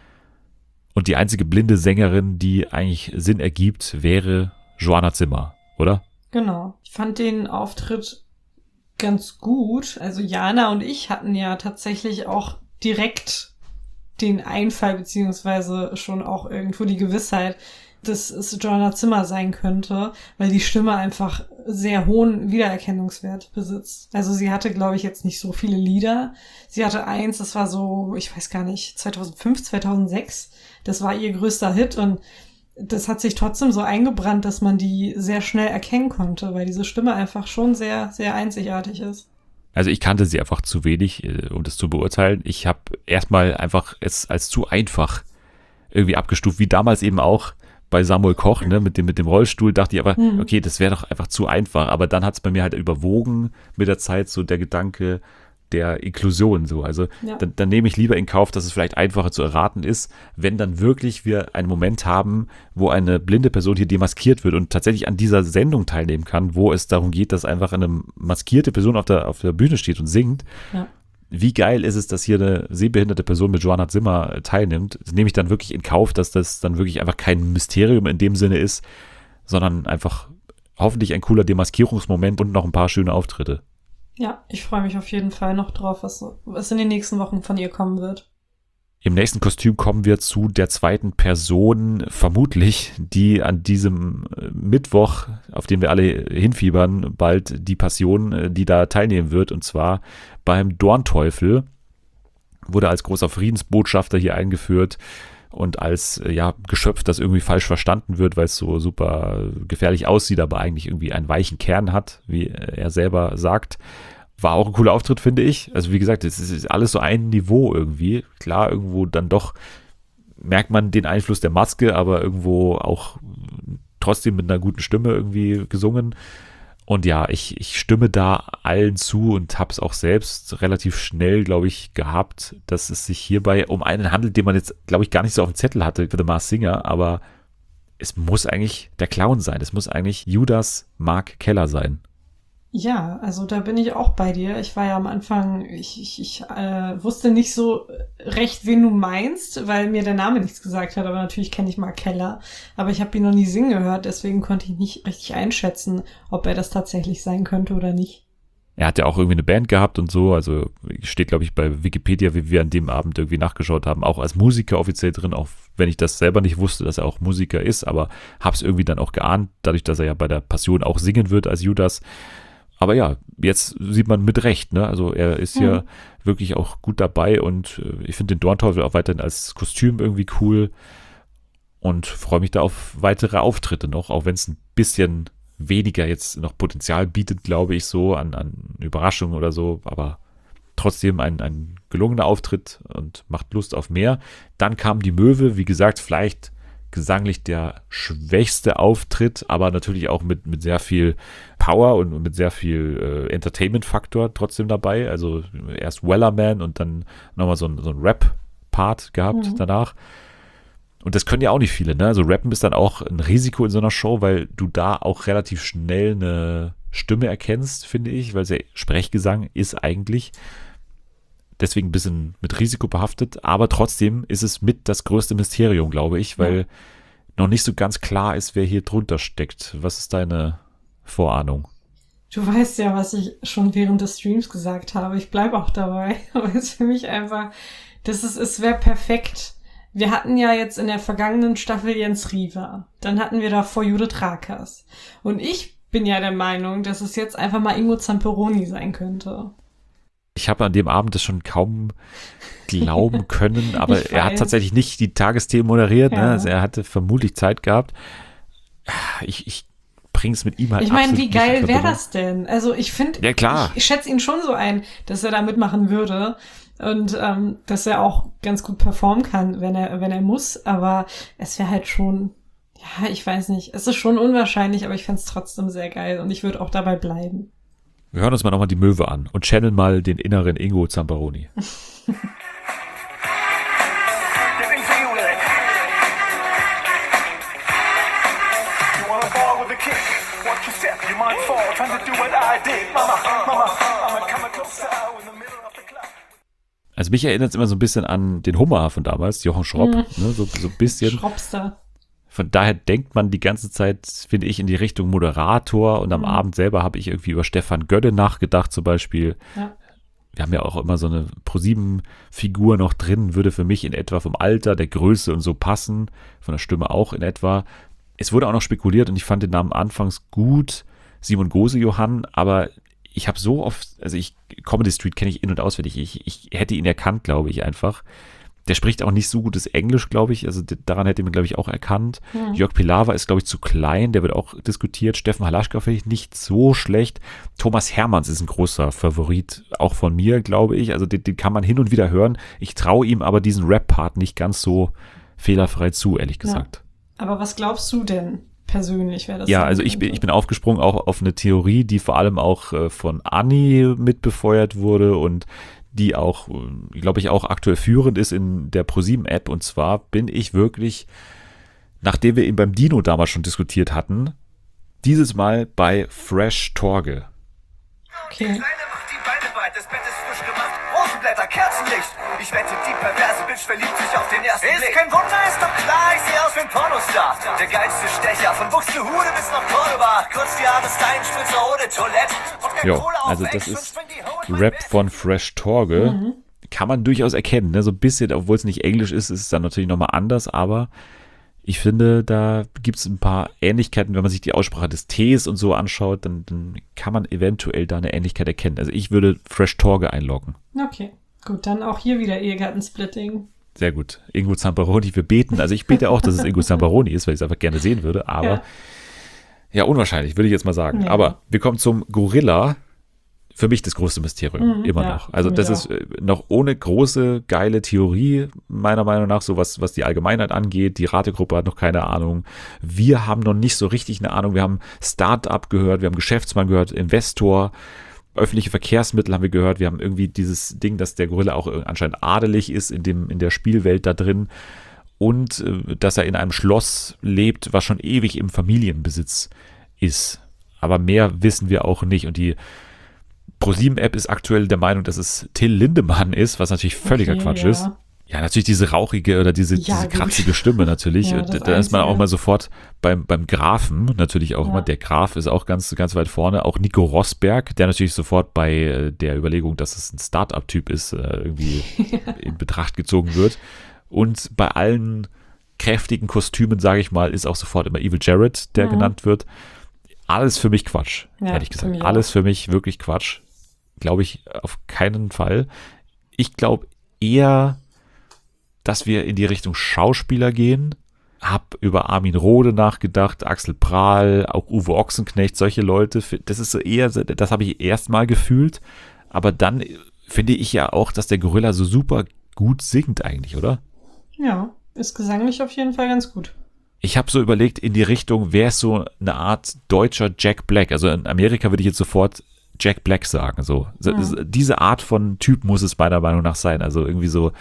Und die einzige blinde Sängerin, die eigentlich Sinn ergibt, wäre Joanna Zimmer, oder? Genau. Ich fand den Auftritt ganz gut. Also Jana und ich hatten ja tatsächlich auch direkt den Einfall, beziehungsweise schon auch irgendwo die Gewissheit, dass es Joanna Zimmer sein könnte, weil die Stimme einfach sehr hohen Wiedererkennungswert besitzt. Also sie hatte, glaube ich, jetzt nicht so viele Lieder. Sie hatte eins, das war so, ich weiß gar nicht, zweitausendfünf, zweitausendsechs. Das war ihr größter Hit und das hat sich trotzdem so eingebrannt, dass man die sehr schnell erkennen konnte, weil diese Stimme einfach schon sehr, sehr einzigartig ist. Also ich kannte sie einfach zu wenig, äh, um das zu beurteilen. Ich habe erstmal einfach es als zu einfach irgendwie abgestuft, wie damals eben auch bei Samuel Koch, ne, mit dem, mit dem Rollstuhl, dachte ich aber, Mhm. okay, das wäre doch einfach zu einfach. Aber dann hat es bei mir halt überwogen mit der Zeit so der Gedanke der Inklusion so. Also Ja. dann, dann nehme ich lieber in Kauf, dass es vielleicht einfacher zu erraten ist, wenn dann wirklich wir einen Moment haben, wo eine blinde Person hier demaskiert wird und tatsächlich an dieser Sendung teilnehmen kann, wo es darum geht, dass einfach eine maskierte Person auf der, auf der Bühne steht und singt. Ja. Wie geil ist es, dass hier eine sehbehinderte Person mit Joanna Zimmer äh, teilnimmt? Das nehme ich dann wirklich in Kauf, dass das dann wirklich einfach kein Mysterium in dem Sinne ist, sondern einfach hoffentlich ein cooler Demaskierungsmoment und noch ein paar schöne Auftritte. Ja, ich freue mich auf jeden Fall noch drauf, was, was in den nächsten Wochen von ihr kommen wird. Im nächsten Kostüm kommen wir zu der zweiten Person, vermutlich, die an diesem äh, Mittwoch, auf den wir alle hinfiebern, bald die Passion, äh, die da teilnehmen wird, und zwar beim Dornteufel, wurde als großer Friedensbotschafter hier eingeführt und als äh, ja, Geschöpf, das irgendwie falsch verstanden wird, weil es so super gefährlich aussieht, aber eigentlich irgendwie einen weichen Kern hat, wie er selber sagt. War auch ein cooler Auftritt, finde ich. Also wie gesagt, es ist alles so ein Niveau irgendwie. Klar, irgendwo dann doch merkt man den Einfluss der Maske, aber irgendwo auch trotzdem mit einer guten Stimme irgendwie gesungen. Und ja, ich, ich stimme da allen zu und habe es auch selbst relativ schnell, glaube ich, gehabt, dass es sich hierbei um einen handelt, den man jetzt, glaube ich, gar nicht so auf dem Zettel hatte für The Masked Singer, aber es muss eigentlich der Clown sein. Es muss eigentlich Judas Mark Keller sein. Ja, also da bin ich auch bei dir. Ich war ja am Anfang, ich, ich, ich äh, wusste nicht so recht, wen du meinst, weil mir der Name nichts gesagt hat, aber natürlich kenne ich Mark Keller. Aber ich habe ihn noch nie singen gehört, deswegen konnte ich nicht richtig einschätzen, ob er das tatsächlich sein könnte oder nicht. Er hat ja auch irgendwie eine Band gehabt und so, also steht, glaube ich, bei Wikipedia, wie wir an dem Abend irgendwie nachgeschaut haben, auch als Musiker offiziell drin, auch wenn ich das selber nicht wusste, dass er auch Musiker ist, aber habe es irgendwie dann auch geahnt, dadurch, dass er ja bei der Passion auch singen wird als Judas. Aber ja, jetzt sieht man mit Recht, ne? Also er ist Mhm. ja wirklich auch gut dabei und äh, ich finde den Dornteufel auch weiterhin als Kostüm irgendwie cool und freue mich da auf weitere Auftritte noch, auch wenn es ein bisschen weniger jetzt noch Potenzial bietet, glaube ich, so an, an Überraschungen oder so, aber trotzdem ein, ein gelungener Auftritt und macht Lust auf mehr. Dann kam die Möwe, wie gesagt, vielleicht gesanglich der schwächste Auftritt, aber natürlich auch mit, mit sehr viel Power und mit sehr viel äh, Entertainment-Faktor trotzdem dabei. Also erst Wellerman und dann nochmal so ein, so ein Rap-Part gehabt Mhm. danach. Und das können ja auch nicht viele, ne? Also Rappen ist dann auch ein Risiko in so einer Show, weil du da auch relativ schnell eine Stimme erkennst, finde ich, weil der Sprechgesang ist eigentlich deswegen ein bisschen mit Risiko behaftet, aber trotzdem ist es mit das größte Mysterium, glaube ich, weil Ja. noch nicht so ganz klar ist, wer hier drunter steckt. Was ist deine Vorahnung? Du weißt ja, was ich schon während des Streams gesagt habe. Ich bleibe auch dabei. Aber es ist für mich einfach, das ist, es wäre perfekt. Wir hatten ja jetzt in der vergangenen Staffel Jens Riva. Dann hatten wir davor Judith Rakers. Und ich bin ja der Meinung, dass es jetzt einfach mal Ingo Zamperoni sein könnte. Ich habe an dem Abend das schon kaum glauben können, aber Ich er hat weiß. tatsächlich nicht die Tagesthemen moderiert, ne? Ja. Also er hatte vermutlich Zeit gehabt. Ich, ich bringe es mit ihm halt Ich meine, absolut wie nicht in geil wäre Verbindung. das denn? Also ich finde, Ja, klar. ich schätze ihn schon so ein, dass er da mitmachen würde und ähm, dass er auch ganz gut performen kann, wenn er wenn er muss. Aber es wäre halt schon, ja, ich weiß nicht, es ist schon unwahrscheinlich, aber ich fände es trotzdem sehr geil und ich würde auch dabei bleiben. Wir hören uns mal nochmal die Möwe an und channeln mal den inneren Ingo Zamperoni. You wanna ball with a kick? Watch your step, you might fall. Trying to do what I did. Mama, mama, I'm coming closer in the middle of the club. Also mich erinnert es immer so ein bisschen an den Hummer von damals, Jochen Schropp, Mhm. ne, so, so ein bisschen. Schropster. Von daher denkt man die ganze Zeit, finde ich, in die Richtung Moderator und am Mhm. Abend selber habe ich irgendwie über Stefan Gödde nachgedacht zum Beispiel. Ja. Wir haben ja auch immer so eine ProSieben-Figur noch drin, würde für mich in etwa vom Alter, der Größe und so passen, von der Stimme auch in etwa. Es wurde auch noch spekuliert und ich fand den Namen anfangs gut, Simon Gose-Johann, aber ich habe so oft, also ich, Comedy Street kenne ich in- und auswendig, ich, ich hätte ihn erkannt, glaube ich einfach. Der spricht auch nicht so gutes Englisch, glaube ich. Also daran hätte man, glaube ich, auch erkannt. Mhm. Jörg Pilawa ist, glaube ich, zu klein. Der wird auch diskutiert. Steffen Halaschka finde ich nicht so schlecht. Thomas Hermanns ist ein großer Favorit, auch von mir, glaube ich. Also den, den kann man hin und wieder hören. Ich traue ihm aber diesen Rap-Part nicht ganz so fehlerfrei zu, ehrlich gesagt. Ja. Aber was glaubst du denn persönlich, wer das Ja, sein also ich bin, könnte? ich bin aufgesprungen auch auf eine Theorie, die vor allem auch äh, von Anni mitbefeuert wurde und die auch, äh, glaube ich, auch aktuell führend ist in der ProSieben-App. Und zwar bin ich wirklich, nachdem wir ihn beim Dino damals schon diskutiert hatten, dieses Mal bei Fresh Torge. Okay. Kleine macht die Beine breit, das Bett ist frisch gemacht. Rosenblätter, Kerzenlicht. Ich wette, die perverse Bitch verliebt sich auf den ersten Blick. Ist kein Wunder, ist doch klar, ich sehe aus wie ein Pornostar. Der geilste Stecher, von Buxtehude bis nach Kolbach. Kurz die Haare Stein, Spitzer ohne Toilette. Und kein Ja, Kohle auf also Ex, das sonst ist springt die Ho in mein Rap Bett. von Fresh Torge. Mhm. Kann man durchaus erkennen, ne? So ein bisschen, obwohl es nicht Englisch ist, ist es dann natürlich nochmal anders, aber ich finde, da gibt es ein paar Ähnlichkeiten, wenn man sich die Aussprache des Ts und so anschaut, dann, dann kann man eventuell da eine Ähnlichkeit erkennen. Also ich würde Fresh Torge einloggen. Okay, gut, dann auch hier wieder Ehegattensplitting. Sehr gut. Ingo Zamperoni, wir beten. Also ich bete auch, dass es Ingo Zamperoni ist, weil ich es einfach gerne sehen würde, aber Ja. ja, unwahrscheinlich, würde ich jetzt mal sagen. Ja. Aber wir kommen zum Gorilla. Für mich das größte Mysterium, Mhm, immer ja, noch. Also für das mich ist äh, noch ohne große, geile Theorie, meiner Meinung nach, so was, was die Allgemeinheit angeht. Die Rategruppe hat noch keine Ahnung. Wir haben noch nicht so richtig eine Ahnung. Wir haben Start-up gehört, wir haben Geschäftsmann gehört, Investor, öffentliche Verkehrsmittel haben wir gehört. Wir haben irgendwie dieses Ding, dass der Gorilla auch anscheinend adelig ist in dem, in der Spielwelt da drin. Und äh, dass er in einem Schloss lebt, was schon ewig im Familienbesitz ist. Aber mehr wissen wir auch nicht. Und die ProSieben-App ist aktuell der Meinung, dass es Till Lindemann ist, was natürlich völliger Okay, Quatsch ja. ist. Ja, natürlich diese rauchige oder diese, Ja, diese gut. kratzige Stimme natürlich. Ja, Und das da ist man auch Einzige. mal sofort beim, beim Grafen, natürlich auch Ja. immer. Der Graf ist auch ganz, ganz weit vorne. Auch Nico Rosberg, der natürlich sofort bei äh, der Überlegung, dass es ein Start-up-Typ ist, äh, irgendwie in Betracht gezogen wird. Und bei allen kräftigen Kostümen, sage ich mal, ist auch sofort immer Evil Jared, der Mhm. genannt wird. Alles für mich Quatsch, Ja, ehrlich für gesagt. mich Alles auch. für mich wirklich Quatsch. Glaube ich auf keinen Fall. Ich glaube eher, dass wir in die Richtung Schauspieler gehen. Hab über Armin Rohde nachgedacht, Axel Prahl, auch Uwe Ochsenknecht, solche Leute. Das ist so eher, das habe ich erst mal gefühlt. Aber dann finde ich ja auch, dass der Gorilla so super gut singt eigentlich, oder? Ja, ist gesanglich auf jeden Fall ganz gut. Ich habe so überlegt in die Richtung, wer ist so eine Art deutscher Jack Black? Also in Amerika würde ich jetzt sofort Jack Black sagen. So. So, Mhm. diese Art von Typ muss es meiner Meinung nach sein. Also irgendwie so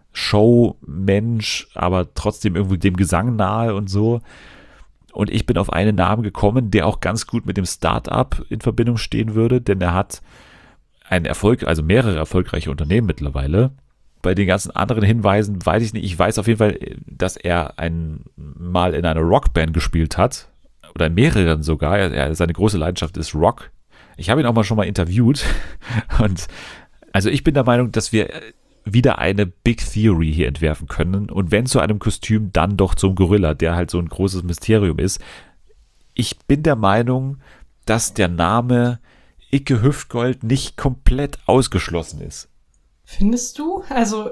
Showmensch, aber trotzdem irgendwie dem Gesang nahe und so. Und ich bin auf einen Namen gekommen, der auch ganz gut mit dem Start-up in Verbindung stehen würde, denn er hat einen Erfolg, also mehrere erfolgreiche Unternehmen mittlerweile. Bei den ganzen anderen Hinweisen weiß ich nicht. Ich weiß auf jeden Fall, dass er ein, mal in einer Rockband gespielt hat. Oder in mehreren sogar. Er, er, seine große Leidenschaft ist Rock. Ich habe ihn auch mal schon mal interviewt. Und also ich bin der Meinung, dass wir wieder eine Big Theory hier entwerfen können. Und wenn zu einem Kostüm, dann doch zum Gorilla, der halt so ein großes Mysterium ist. Ich bin der Meinung, dass der Name Icke Hüftgold nicht komplett ausgeschlossen ist. Findest du? Also,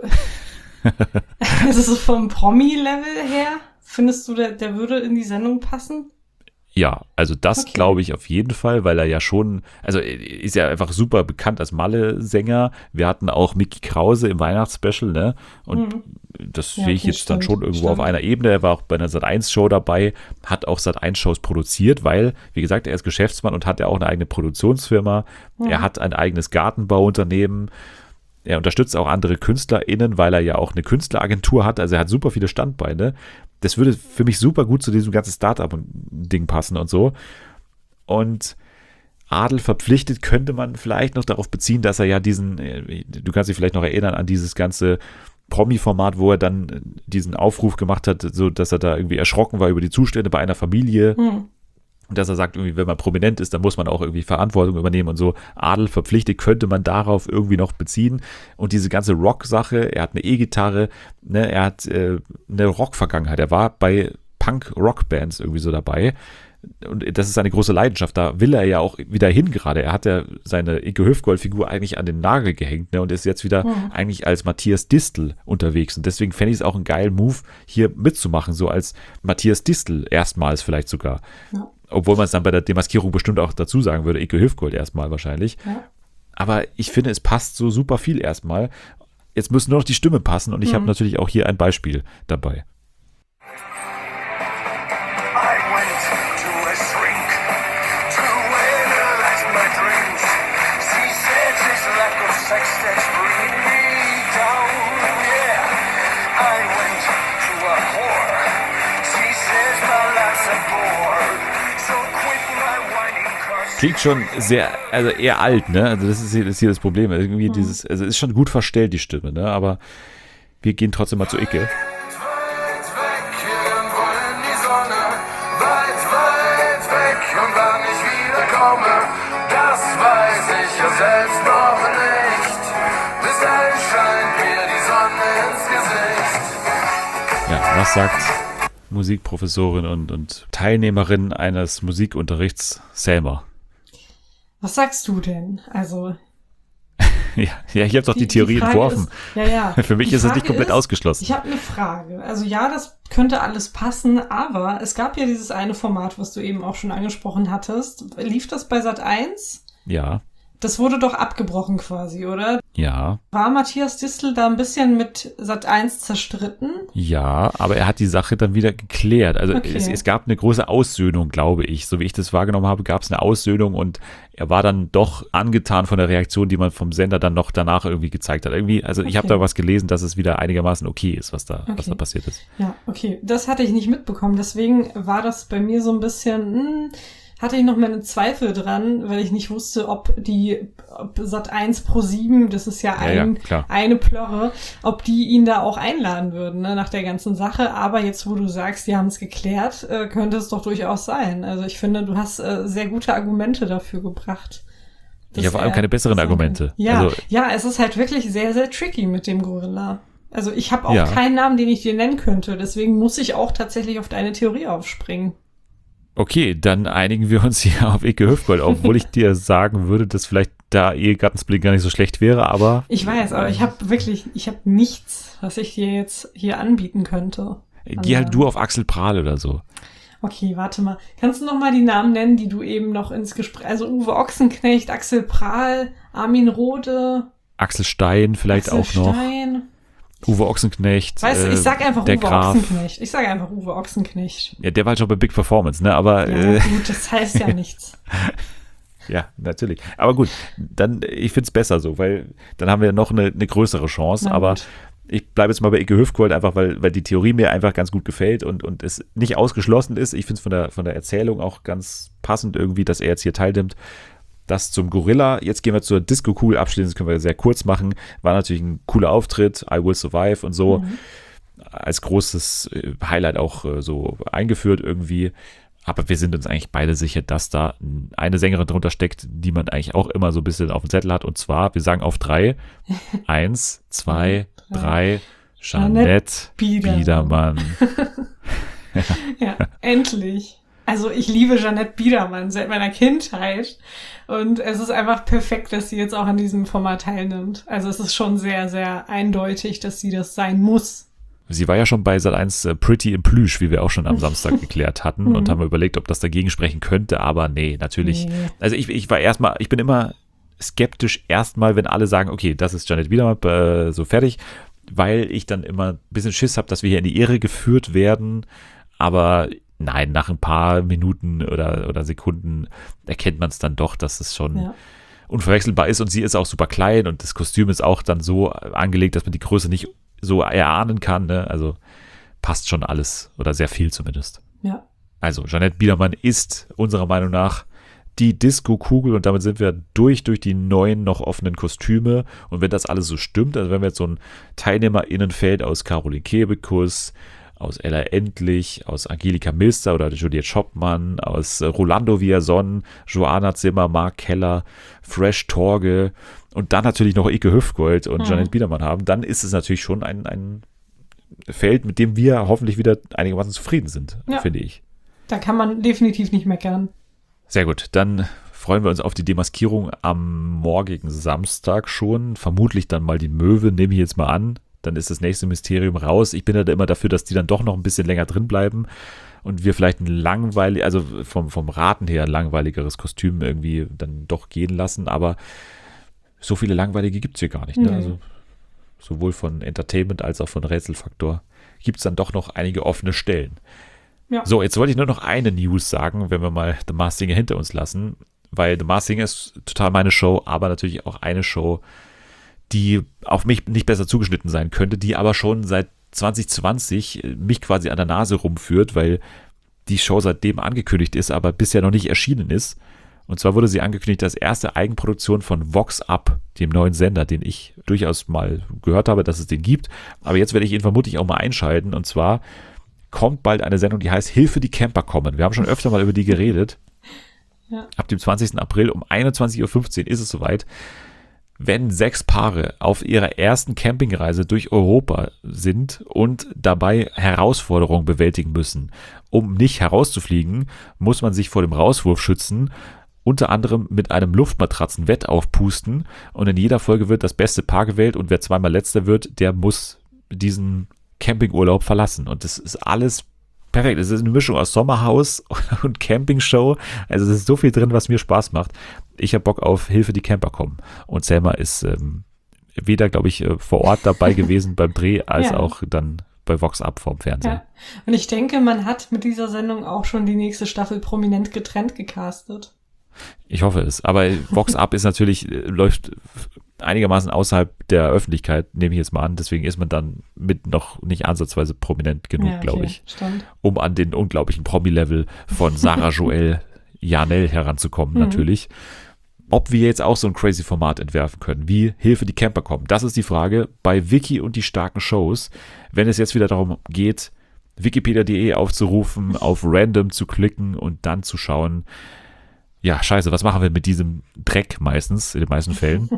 also so vom Promi-Level her, findest du, der, der würde in die Sendung passen? Ja, also das Okay. glaube ich auf jeden Fall, weil er ja schon, also er ist ja einfach super bekannt als Malle-Sänger. Wir hatten auch Micky Krause im Weihnachtsspecial, ne? Und Mhm. das Ja, sehe ich okay, jetzt dann stimmt, schon irgendwo stimmt. auf einer Ebene. Er war auch bei einer Sat eins Show dabei, hat auch Sat eins Shows produziert, weil, wie gesagt, er ist Geschäftsmann und hat ja auch eine eigene Produktionsfirma. Mhm. Er hat ein eigenes Gartenbauunternehmen. Er unterstützt auch andere KünstlerInnen, weil er ja auch eine Künstleragentur hat. Also er hat super viele Standbeine. Das würde für mich super gut zu diesem ganzen Startup-Ding passen und so. Und Adel verpflichtet könnte man vielleicht noch darauf beziehen, dass er ja diesen, äh, du kannst dich vielleicht noch erinnern an dieses ganze Promi-Format, wo er dann äh, diesen Aufruf gemacht hat, so dass er da irgendwie erschrocken war über die Zustände bei einer Familie. Hm. Und dass er sagt, irgendwie, wenn man prominent ist, dann muss man auch irgendwie Verantwortung übernehmen und so. Adel verpflichtet könnte man darauf irgendwie noch beziehen. Und diese ganze Rock-Sache, er hat eine E-Gitarre, ne, er hat äh, eine Rock-Vergangenheit. Er war bei Punk-Rock-Bands irgendwie so dabei. und das ist seine große Leidenschaft, da will er ja auch wieder hin gerade. Er hat ja seine Ike Hüftgold-Figur eigentlich an den Nagel gehängt, ne, und ist jetzt wieder mhm. eigentlich als Matthias Distel unterwegs. Und deswegen fände ich es auch einen geilen Move, hier mitzumachen, so als Matthias Distel erstmals vielleicht sogar. Ja. Obwohl man es dann bei der Demaskierung bestimmt auch dazu sagen würde, Ike Hüftgold erstmal wahrscheinlich. Ja. Aber ich finde, es passt so super viel erstmal. Jetzt müssen nur noch die Stimmen passen und ich mhm. habe natürlich auch hier ein Beispiel dabei. Klingt schon sehr, also eher alt, ne? Also das ist hier, das, ist hier das Problem. Irgendwie mhm. dieses, also es ist schon gut verstellt, die Stimme, ne? Aber wir gehen trotzdem mal zu Icke. Weit, weit weg, wir wollen die Sonne. Weit, weit weg und wann ich wiederkomme, das weiß ich ja selbst noch nicht. Bis dahin scheint mir die Sonne ins Gesicht. Ja, was sagt Musikprofessorin und, und Teilnehmerin eines Musikunterrichts Selma? Was sagst du denn? Also ja, ja, ich habe doch die, die Theorie die entworfen. Ist, ja, ja. Für mich die ist es nicht komplett ist, ausgeschlossen. Ich habe eine Frage. Also ja, das könnte alles passen, aber es gab ja dieses eine Format, was du eben auch schon angesprochen hattest. Lief das bei Sat eins? Ja. Das wurde doch abgebrochen quasi, oder? Ja. War Matthias Distel da ein bisschen mit Sat eins zerstritten? Ja, aber er hat die Sache dann wieder geklärt. Also okay. es, es gab eine große Aussöhnung, glaube ich. So wie ich das wahrgenommen habe, gab es eine Aussöhnung und er war dann doch angetan von der Reaktion, die man vom Sender dann noch danach irgendwie gezeigt hat. Irgendwie, also okay. ich habe da was gelesen, dass es wieder einigermaßen okay ist, was da, okay. was da passiert ist. Ja, okay. Das hatte ich nicht mitbekommen. Deswegen war das bei mir so ein bisschen... Mh, hatte ich noch meine Zweifel dran, weil ich nicht wusste, ob die ob Sat eins Pro sieben, das ist ja, ein, ja, ja eine Plörre, ob die ihn da auch einladen würden, ne, nach der ganzen Sache. Aber jetzt, wo du sagst, die haben es geklärt, äh, könnte es doch durchaus sein. Also ich finde, du hast äh, sehr gute Argumente dafür gebracht. Ja, vor allem keine besseren Argumente. Ja, also, ja, es ist halt wirklich sehr, sehr tricky mit dem Gorilla. Also ich habe auch ja. keinen Namen, den ich dir nennen könnte. Deswegen muss ich auch tatsächlich auf deine Theorie aufspringen. Okay, dann einigen wir uns hier auf Icke Hüftgold, obwohl ich dir sagen würde, dass vielleicht da Ehegattensplitting gar nicht so schlecht wäre, aber... Ich weiß, aber ich habe wirklich, ich habe nichts, was ich dir jetzt hier anbieten könnte. Geh halt du auf Axel Prahl oder so. Okay, warte mal. Kannst du noch mal die Namen nennen, die du eben noch ins Gespräch... Also Uwe Ochsenknecht, Axel Prahl, Armin Rohde... Axel Stein vielleicht Axel auch noch. Stein. Uwe Ochsenknecht. Weißt du, ich sag einfach der Uwe Graf. Ochsenknecht. Ich sage einfach Uwe Ochsenknecht. Ja, der war halt schon bei Big Performance, ne? Aber ja, äh, gut, das heißt ja nichts. Ja, natürlich. Aber gut, dann ich find's besser so, weil dann haben wir noch eine, eine größere Chance. Na aber gut. ich bleibe jetzt mal bei Icke Hüftgold, einfach weil, weil die Theorie mir einfach ganz gut gefällt und, und es nicht ausgeschlossen ist. Ich finde es von der, von der Erzählung auch ganz passend irgendwie, dass er jetzt hier teilnimmt. Das zum Gorilla. Jetzt gehen wir zur Disco-Kugel abschließend. Das können wir sehr kurz machen. War natürlich ein cooler Auftritt. I Will Survive und so. Mhm. Als großes Highlight auch so eingeführt irgendwie. Aber wir sind uns eigentlich beide sicher, dass da eine Sängerin drunter steckt, die man eigentlich auch immer so ein bisschen auf dem Zettel hat. Und zwar, wir sagen auf drei. Eins, zwei, drei. Jeanette Biedermann. Biedermann. Ja, endlich. Also ich liebe Jeanette Biedermann seit meiner Kindheit und es ist einfach perfekt, dass sie jetzt auch an diesem Format teilnimmt. Also es ist schon sehr, sehr eindeutig, dass sie das sein muss. Sie war ja schon bei Sat eins äh, Pretty in Plüsch, wie wir auch schon am Samstag geklärt hatten und haben überlegt, ob das dagegen sprechen könnte, aber nee, natürlich. Nee. Also ich, ich war erstmal, ich bin immer skeptisch erstmal, wenn alle sagen, okay, das ist Jeanette Biedermann, äh, so fertig, weil ich dann immer ein bisschen Schiss habe, dass wir hier in die Irre geführt werden, aber nein, nach ein paar Minuten oder, oder Sekunden erkennt man es dann doch, dass es schon ja. unverwechselbar ist und sie ist auch super klein und das Kostüm ist auch dann so angelegt, dass man die Größe nicht so erahnen kann, ne? Also passt schon alles oder sehr viel zumindest. Ja. Also Jeanette Biedermann ist unserer Meinung nach die Disco-Kugel und damit sind wir durch, durch die neuen noch offenen Kostüme und wenn das alles so stimmt, also wenn wir jetzt so ein TeilnehmerInnenfeld aus Caroline Kebekus, aus Ella Endlich, aus Angelika Milster oder Juliette Schoppmann, aus Rolando Villazon, Joanna Zimmer, Mark Keller, Fresh Torge und dann natürlich noch Icke Hüftgold und mhm. Jeanette Biedermann haben, dann ist es natürlich schon ein, ein Feld, mit dem wir hoffentlich wieder einigermaßen zufrieden sind, ja. finde ich. Da kann man definitiv nicht meckern. Sehr gut, dann freuen wir uns auf die Demaskierung am morgigen Samstag schon. Vermutlich dann mal die Möwe, nehme ich jetzt mal an. Dann ist das nächste Mysterium raus. Ich bin ja da immer dafür, dass die dann doch noch ein bisschen länger drin bleiben und wir vielleicht ein langweilig, also vom, vom Raten her ein langweiligeres Kostüm irgendwie dann doch gehen lassen. Aber so viele langweilige gibt es hier gar nicht. Ne? Nee. Also sowohl von Entertainment als auch von Rätselfaktor gibt es dann doch noch einige offene Stellen. Ja. So, jetzt wollte ich nur noch eine News sagen, wenn wir mal The Masked Singer hinter uns lassen, weil The Masked Singer ist total meine Show, aber natürlich auch eine Show, die auf mich nicht besser zugeschnitten sein könnte, die aber schon seit zwanzig zwanzig mich quasi an der Nase rumführt, weil die Show seitdem angekündigt ist, aber bisher noch nicht erschienen ist. Und zwar wurde sie angekündigt als erste Eigenproduktion von Vox Up, dem neuen Sender, den ich durchaus mal gehört habe, dass es den gibt. Aber jetzt werde ich ihn vermutlich auch mal einschalten. Und zwar kommt bald eine Sendung, die heißt Hilfe, die Camper kommen. Wir haben schon öfter mal über die geredet. Ja. Ab dem zwanzigsten April um einundzwanzig Uhr fünfzehn ist es soweit. Wenn sechs Paare auf ihrer ersten Campingreise durch Europa sind und dabei Herausforderungen bewältigen müssen. Um nicht herauszufliegen, muss man sich vor dem Rauswurf schützen, unter anderem mit einem Luftmatratzenwett aufpusten, und in jeder Folge wird das beste Paar gewählt und wer zweimal letzter wird, der muss diesen Campingurlaub verlassen. Und das ist alles perfekt. Es ist eine Mischung aus Sommerhaus und Campingshow. Also es ist so viel drin, was mir Spaß macht. Ich habe Bock auf Hilfe, die Camper kommen. Und Selma ist ähm, weder, glaube ich, vor Ort dabei gewesen beim Dreh, als Ja. auch dann bei Vox Up vorm Fernsehen. Ja. Und ich denke, man hat mit dieser Sendung auch schon die nächste Staffel prominent getrennt gecastet. Ich hoffe es. Aber Vox Up ist natürlich, äh, läuft einigermaßen außerhalb der Öffentlichkeit, nehme ich jetzt mal an. Deswegen ist man dann mit noch nicht ansatzweise prominent genug, Ja, okay, glaube ich, stimmt. um an den unglaublichen Promi-Level von Sarah Joel Janel heranzukommen, Mhm. natürlich. Ob wir jetzt auch so ein crazy Format entwerfen können, wie Hilfe, die Camper kommen, das ist die Frage bei Wiki und die starken Shows. Wenn es jetzt wieder darum geht, wikipedia punkt de aufzurufen, auf Random zu klicken und dann zu schauen, ja, scheiße, was machen wir mit diesem Dreck meistens, in den meisten Fällen?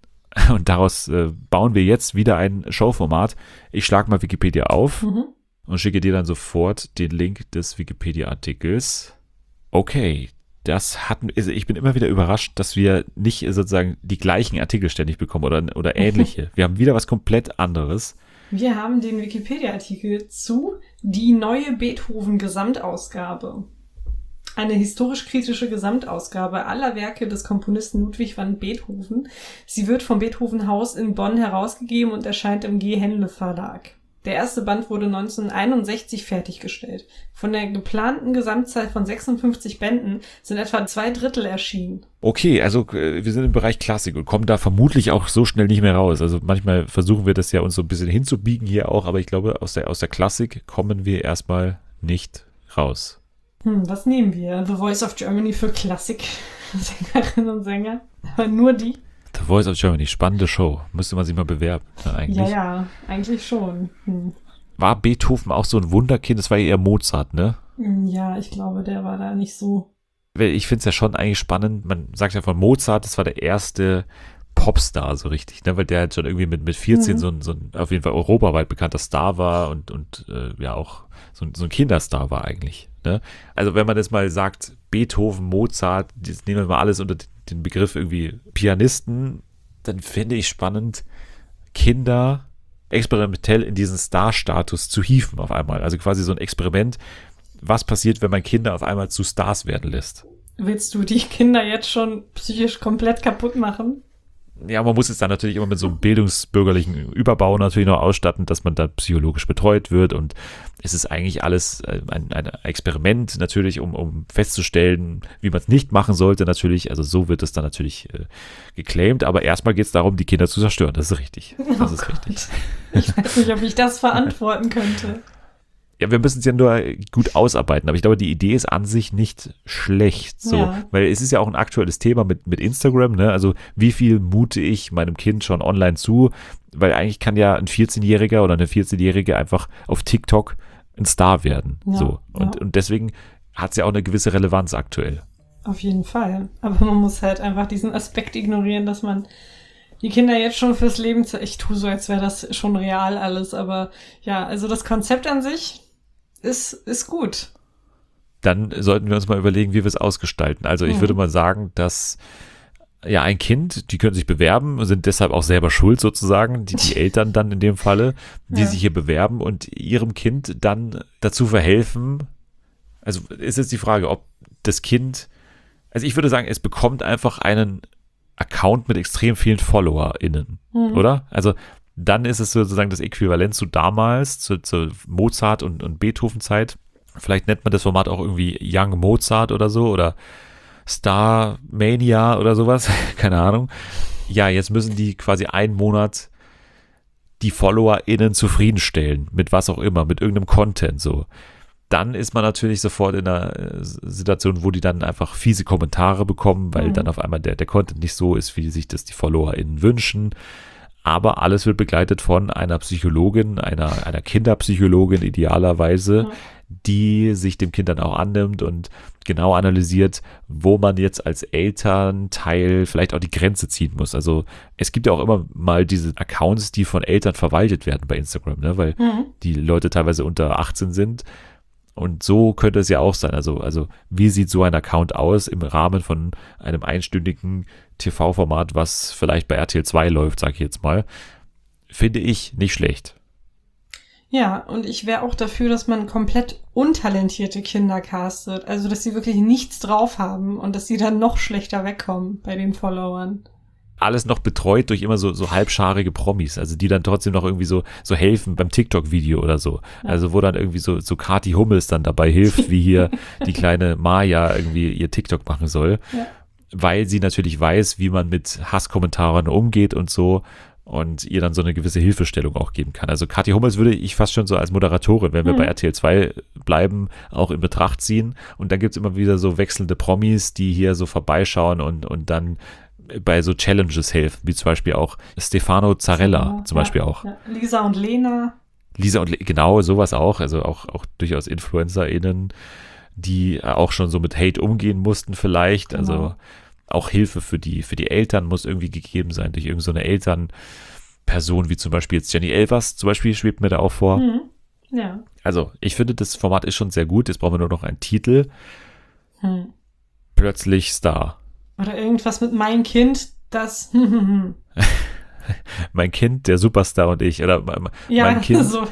Und daraus äh, bauen wir jetzt wieder ein Showformat. Ich schlage mal Wikipedia auf Mhm. und schicke dir dann sofort den Link des Wikipedia-Artikels. Okay, das hatten, also ich bin immer wieder überrascht, dass wir nicht sozusagen die gleichen Artikel ständig bekommen oder, oder ähnliche. Wir haben wieder was komplett anderes. Wir haben den Wikipedia-Artikel zu Die neue Beethoven-Gesamtausgabe. Eine historisch-kritische Gesamtausgabe aller Werke des Komponisten Ludwig van Beethoven. Sie wird vom Beethoven-Haus in Bonn herausgegeben und erscheint im G. Henle Verlag. Der erste Band wurde neunzehnhunderteinundsechzig fertiggestellt. Von der geplanten Gesamtzahl von sechsundfünfzig Bänden sind etwa zwei Drittel erschienen. Okay, also äh, wir sind im Bereich Klassik und kommen da vermutlich auch so schnell nicht mehr raus. Also manchmal versuchen wir das ja uns so ein bisschen hinzubiegen hier auch, aber ich glaube, aus der, aus der Klassik kommen wir erstmal nicht raus. Hm, was nehmen wir? The Voice of Germany für Klassik-Sängerinnen und Sänger? Aber nur die? The Voice of Germany, spannende Show. Müsste man sich mal bewerben, dann eigentlich. Ja, ja, eigentlich schon. Hm. War Beethoven auch so ein Wunderkind? Das war ja eher Mozart, ne? Hm, ja, ich glaube, der war da nicht so. Weil ich finde es ja schon eigentlich spannend. Man sagt ja von Mozart, das war der erste Popstar so richtig, ne? Weil der halt schon irgendwie mit, mit vierzehn Mhm. so, ein, so ein auf jeden Fall europaweit bekannter Star war und, und äh, ja auch so, ein- so ein Kinderstar war eigentlich. Ne? Also wenn man jetzt mal sagt, Beethoven, Mozart, das nehmen wir mal alles unter den Begriff irgendwie Pianisten, dann finde ich spannend, Kinder experimentell in diesen Star-Status zu hieven auf einmal. Also quasi so ein Experiment, was passiert, wenn man Kinder auf einmal zu Stars werden lässt. Willst du die Kinder jetzt schon psychisch komplett kaputt machen? Ja, man muss es dann natürlich immer mit so einem bildungsbürgerlichen Überbau natürlich noch ausstatten, dass man da psychologisch betreut wird, und es ist eigentlich alles äh, ein, ein Experiment natürlich, um, um festzustellen, wie man es nicht machen sollte natürlich, also so wird es dann natürlich äh, geclaimed, aber erstmal geht es darum, die Kinder zu zerstören, das ist richtig, das Oh ist richtig. Gott. Ich weiß nicht, ob ich das verantworten könnte. Ja, wir müssen es ja nur gut ausarbeiten, aber ich glaube, die Idee ist an sich nicht schlecht, so, Ja. weil es ist ja auch ein aktuelles Thema mit, mit Instagram, ne, also wie viel mute ich meinem Kind schon online zu, weil eigentlich kann ja ein vierzehnjähriger oder eine vierzehnjährige einfach auf TikTok ein Star werden, Ja, so, und, ja. und deswegen hat es ja auch eine gewisse Relevanz aktuell. Auf jeden Fall. Aber man muss halt einfach diesen Aspekt ignorieren, dass man die Kinder jetzt schon fürs Leben, zu- ich tue so, als wäre das schon real alles, aber ja, also das Konzept an sich ist, ist gut. dann sollten wir uns mal überlegen, wie wir es ausgestalten. Also ich Mhm. würde mal sagen, dass ja ein Kind, die können sich bewerben, sind deshalb auch selber schuld sozusagen, die, die Eltern dann in dem Falle, die Ja. sich hier bewerben und ihrem Kind dann dazu verhelfen. Also ist jetzt die Frage, ob das Kind, also ich würde sagen, es bekommt einfach einen Account mit extrem vielen FollowerInnen, Mhm. oder? Also dann ist es sozusagen das Äquivalent zu damals, zu, zu Mozart- und, und Beethoven-Zeit. Vielleicht nennt man das Format auch irgendwie Young Mozart oder so oder Star Mania oder sowas, keine Ahnung. Ja, jetzt müssen die quasi einen Monat die FollowerInnen zufriedenstellen, mit was auch immer, mit irgendeinem Content so. Dann ist man natürlich sofort in einer äh, Situation, wo die dann einfach fiese Kommentare bekommen, weil Mhm. dann auf einmal der, der Content nicht so ist, wie sich das die FollowerInnen wünschen. Aber alles wird begleitet von einer Psychologin, einer, einer Kinderpsychologin idealerweise, Ja. die sich dem Kind dann auch annimmt und genau analysiert, wo man jetzt als Elternteil vielleicht auch die Grenze ziehen muss. Also es gibt ja auch immer mal diese Accounts, die von Eltern verwaltet werden bei Instagram, ne? Weil Mhm. die Leute teilweise unter achtzehn sind. Und so könnte es ja auch sein. Also, also wie sieht so ein Account aus im Rahmen von einem einstündigen T V-Format, was vielleicht bei R T L zwei läuft, sage ich jetzt mal. Finde ich nicht schlecht. Ja, und ich wäre auch dafür, dass man komplett untalentierte Kinder castet. Also, dass sie wirklich nichts drauf haben und dass sie dann noch schlechter wegkommen bei den Followern. Alles noch betreut durch immer so, so halbscharige Promis, also die dann trotzdem noch irgendwie so, so helfen beim TikTok-Video oder so. Also wo dann irgendwie so, so Kathi Hummels dann dabei hilft, wie hier die kleine Maya irgendwie ihr TikTok machen soll. Ja. Weil sie natürlich weiß, wie man mit Hasskommentaren umgeht und so und ihr dann so eine gewisse Hilfestellung auch geben kann. Also Kathi Hummels würde ich fast schon so als Moderatorin, wenn wir Mhm. bei R T L zwei bleiben, auch in Betracht ziehen. Und dann gibt es immer wieder so wechselnde Promis, die hier so vorbeischauen und, und dann bei so Challenges helfen, wie zum Beispiel auch Stefano Zarella Ja, zum Beispiel ja, auch. Ja. Lisa und Lena. Lisa und Le genau, sowas auch, also auch, auch durchaus InfluencerInnen, die auch schon so mit Hate umgehen mussten vielleicht, Genau. also auch Hilfe für die, für die Eltern muss irgendwie gegeben sein, durch irgendeine so eine Elternperson, wie zum Beispiel jetzt Jenny Elvers zum Beispiel, schwebt mir da auch vor. Mhm. Ja. Also ich finde, das Format ist schon sehr gut, jetzt brauchen wir nur noch einen Titel, Hm. plötzlich Star. Oder irgendwas mit mein Kind, das. Mein Kind, der Superstar und ich, oder mein, ja, mein Kind, so.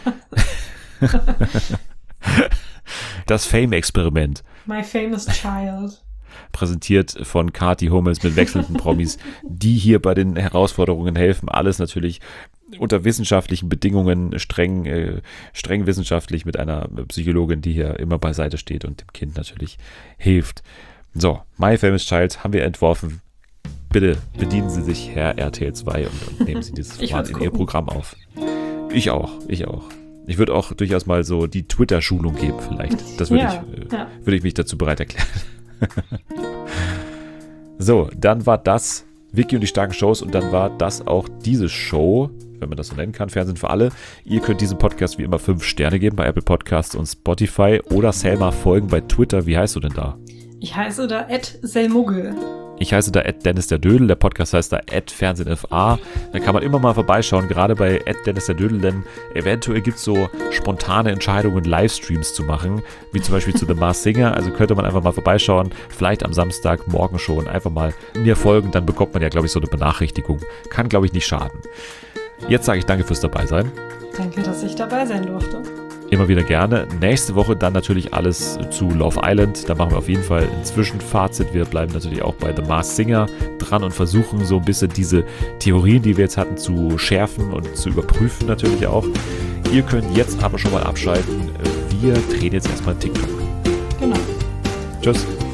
das Fame-Experiment. My famous child. Präsentiert von Kathi Hummels mit wechselnden Promis, die hier bei den Herausforderungen helfen. Alles natürlich unter wissenschaftlichen Bedingungen, streng, äh, streng wissenschaftlich mit einer Psychologin, die hier immer beiseite steht und dem Kind natürlich hilft. So, My Famous Child haben wir entworfen. Bitte bedienen Sie sich, Herr R T L zwei, und, und nehmen Sie dieses Ich Format würd's in Ihr gucken. Programm auf. Ich auch, ich auch. Ich würde auch durchaus mal so die Twitter-Schulung geben vielleicht. Das würde Ja, ich, äh, ja. würde ich mich dazu bereit erklären. So, dann war das Vicky und die starken Shows und dann war das auch diese Show, wenn man das so nennen kann, Fernsehen für alle. Ihr könnt diesem Podcast wie immer fünf Sterne geben bei Apple Podcasts und Spotify oder Selma folgen bei Twitter. Wie heißt du denn da? Ich heiße da Ed Selmuggel. Ich heiße da Dennis der Dödel, der Podcast heißt da Fernsehen F A. Da kann man immer mal vorbeischauen, gerade bei Dennis der Dödel, denn eventuell gibt es so spontane Entscheidungen, Livestreams zu machen, wie zum Beispiel zu The Masked Singer. Also könnte man einfach mal vorbeischauen, vielleicht am Samstag, morgen schon, einfach mal mir folgen, dann bekommt man ja, glaube ich, so eine Benachrichtigung. Kann, glaube ich, nicht schaden. Jetzt sage ich danke fürs Dabeisein. Danke, dass ich dabei sein durfte. Immer wieder gerne. Nächste Woche dann natürlich alles zu Love Island. Da machen wir auf jeden Fall ein Zwischenfazit. Wir bleiben natürlich auch bei The Masked Singer dran und versuchen so ein bisschen diese Theorien, die wir jetzt hatten, zu schärfen und zu überprüfen natürlich auch. Ihr könnt jetzt aber schon mal abschalten. Wir drehen jetzt erstmal TikTok. Genau. Tschüss.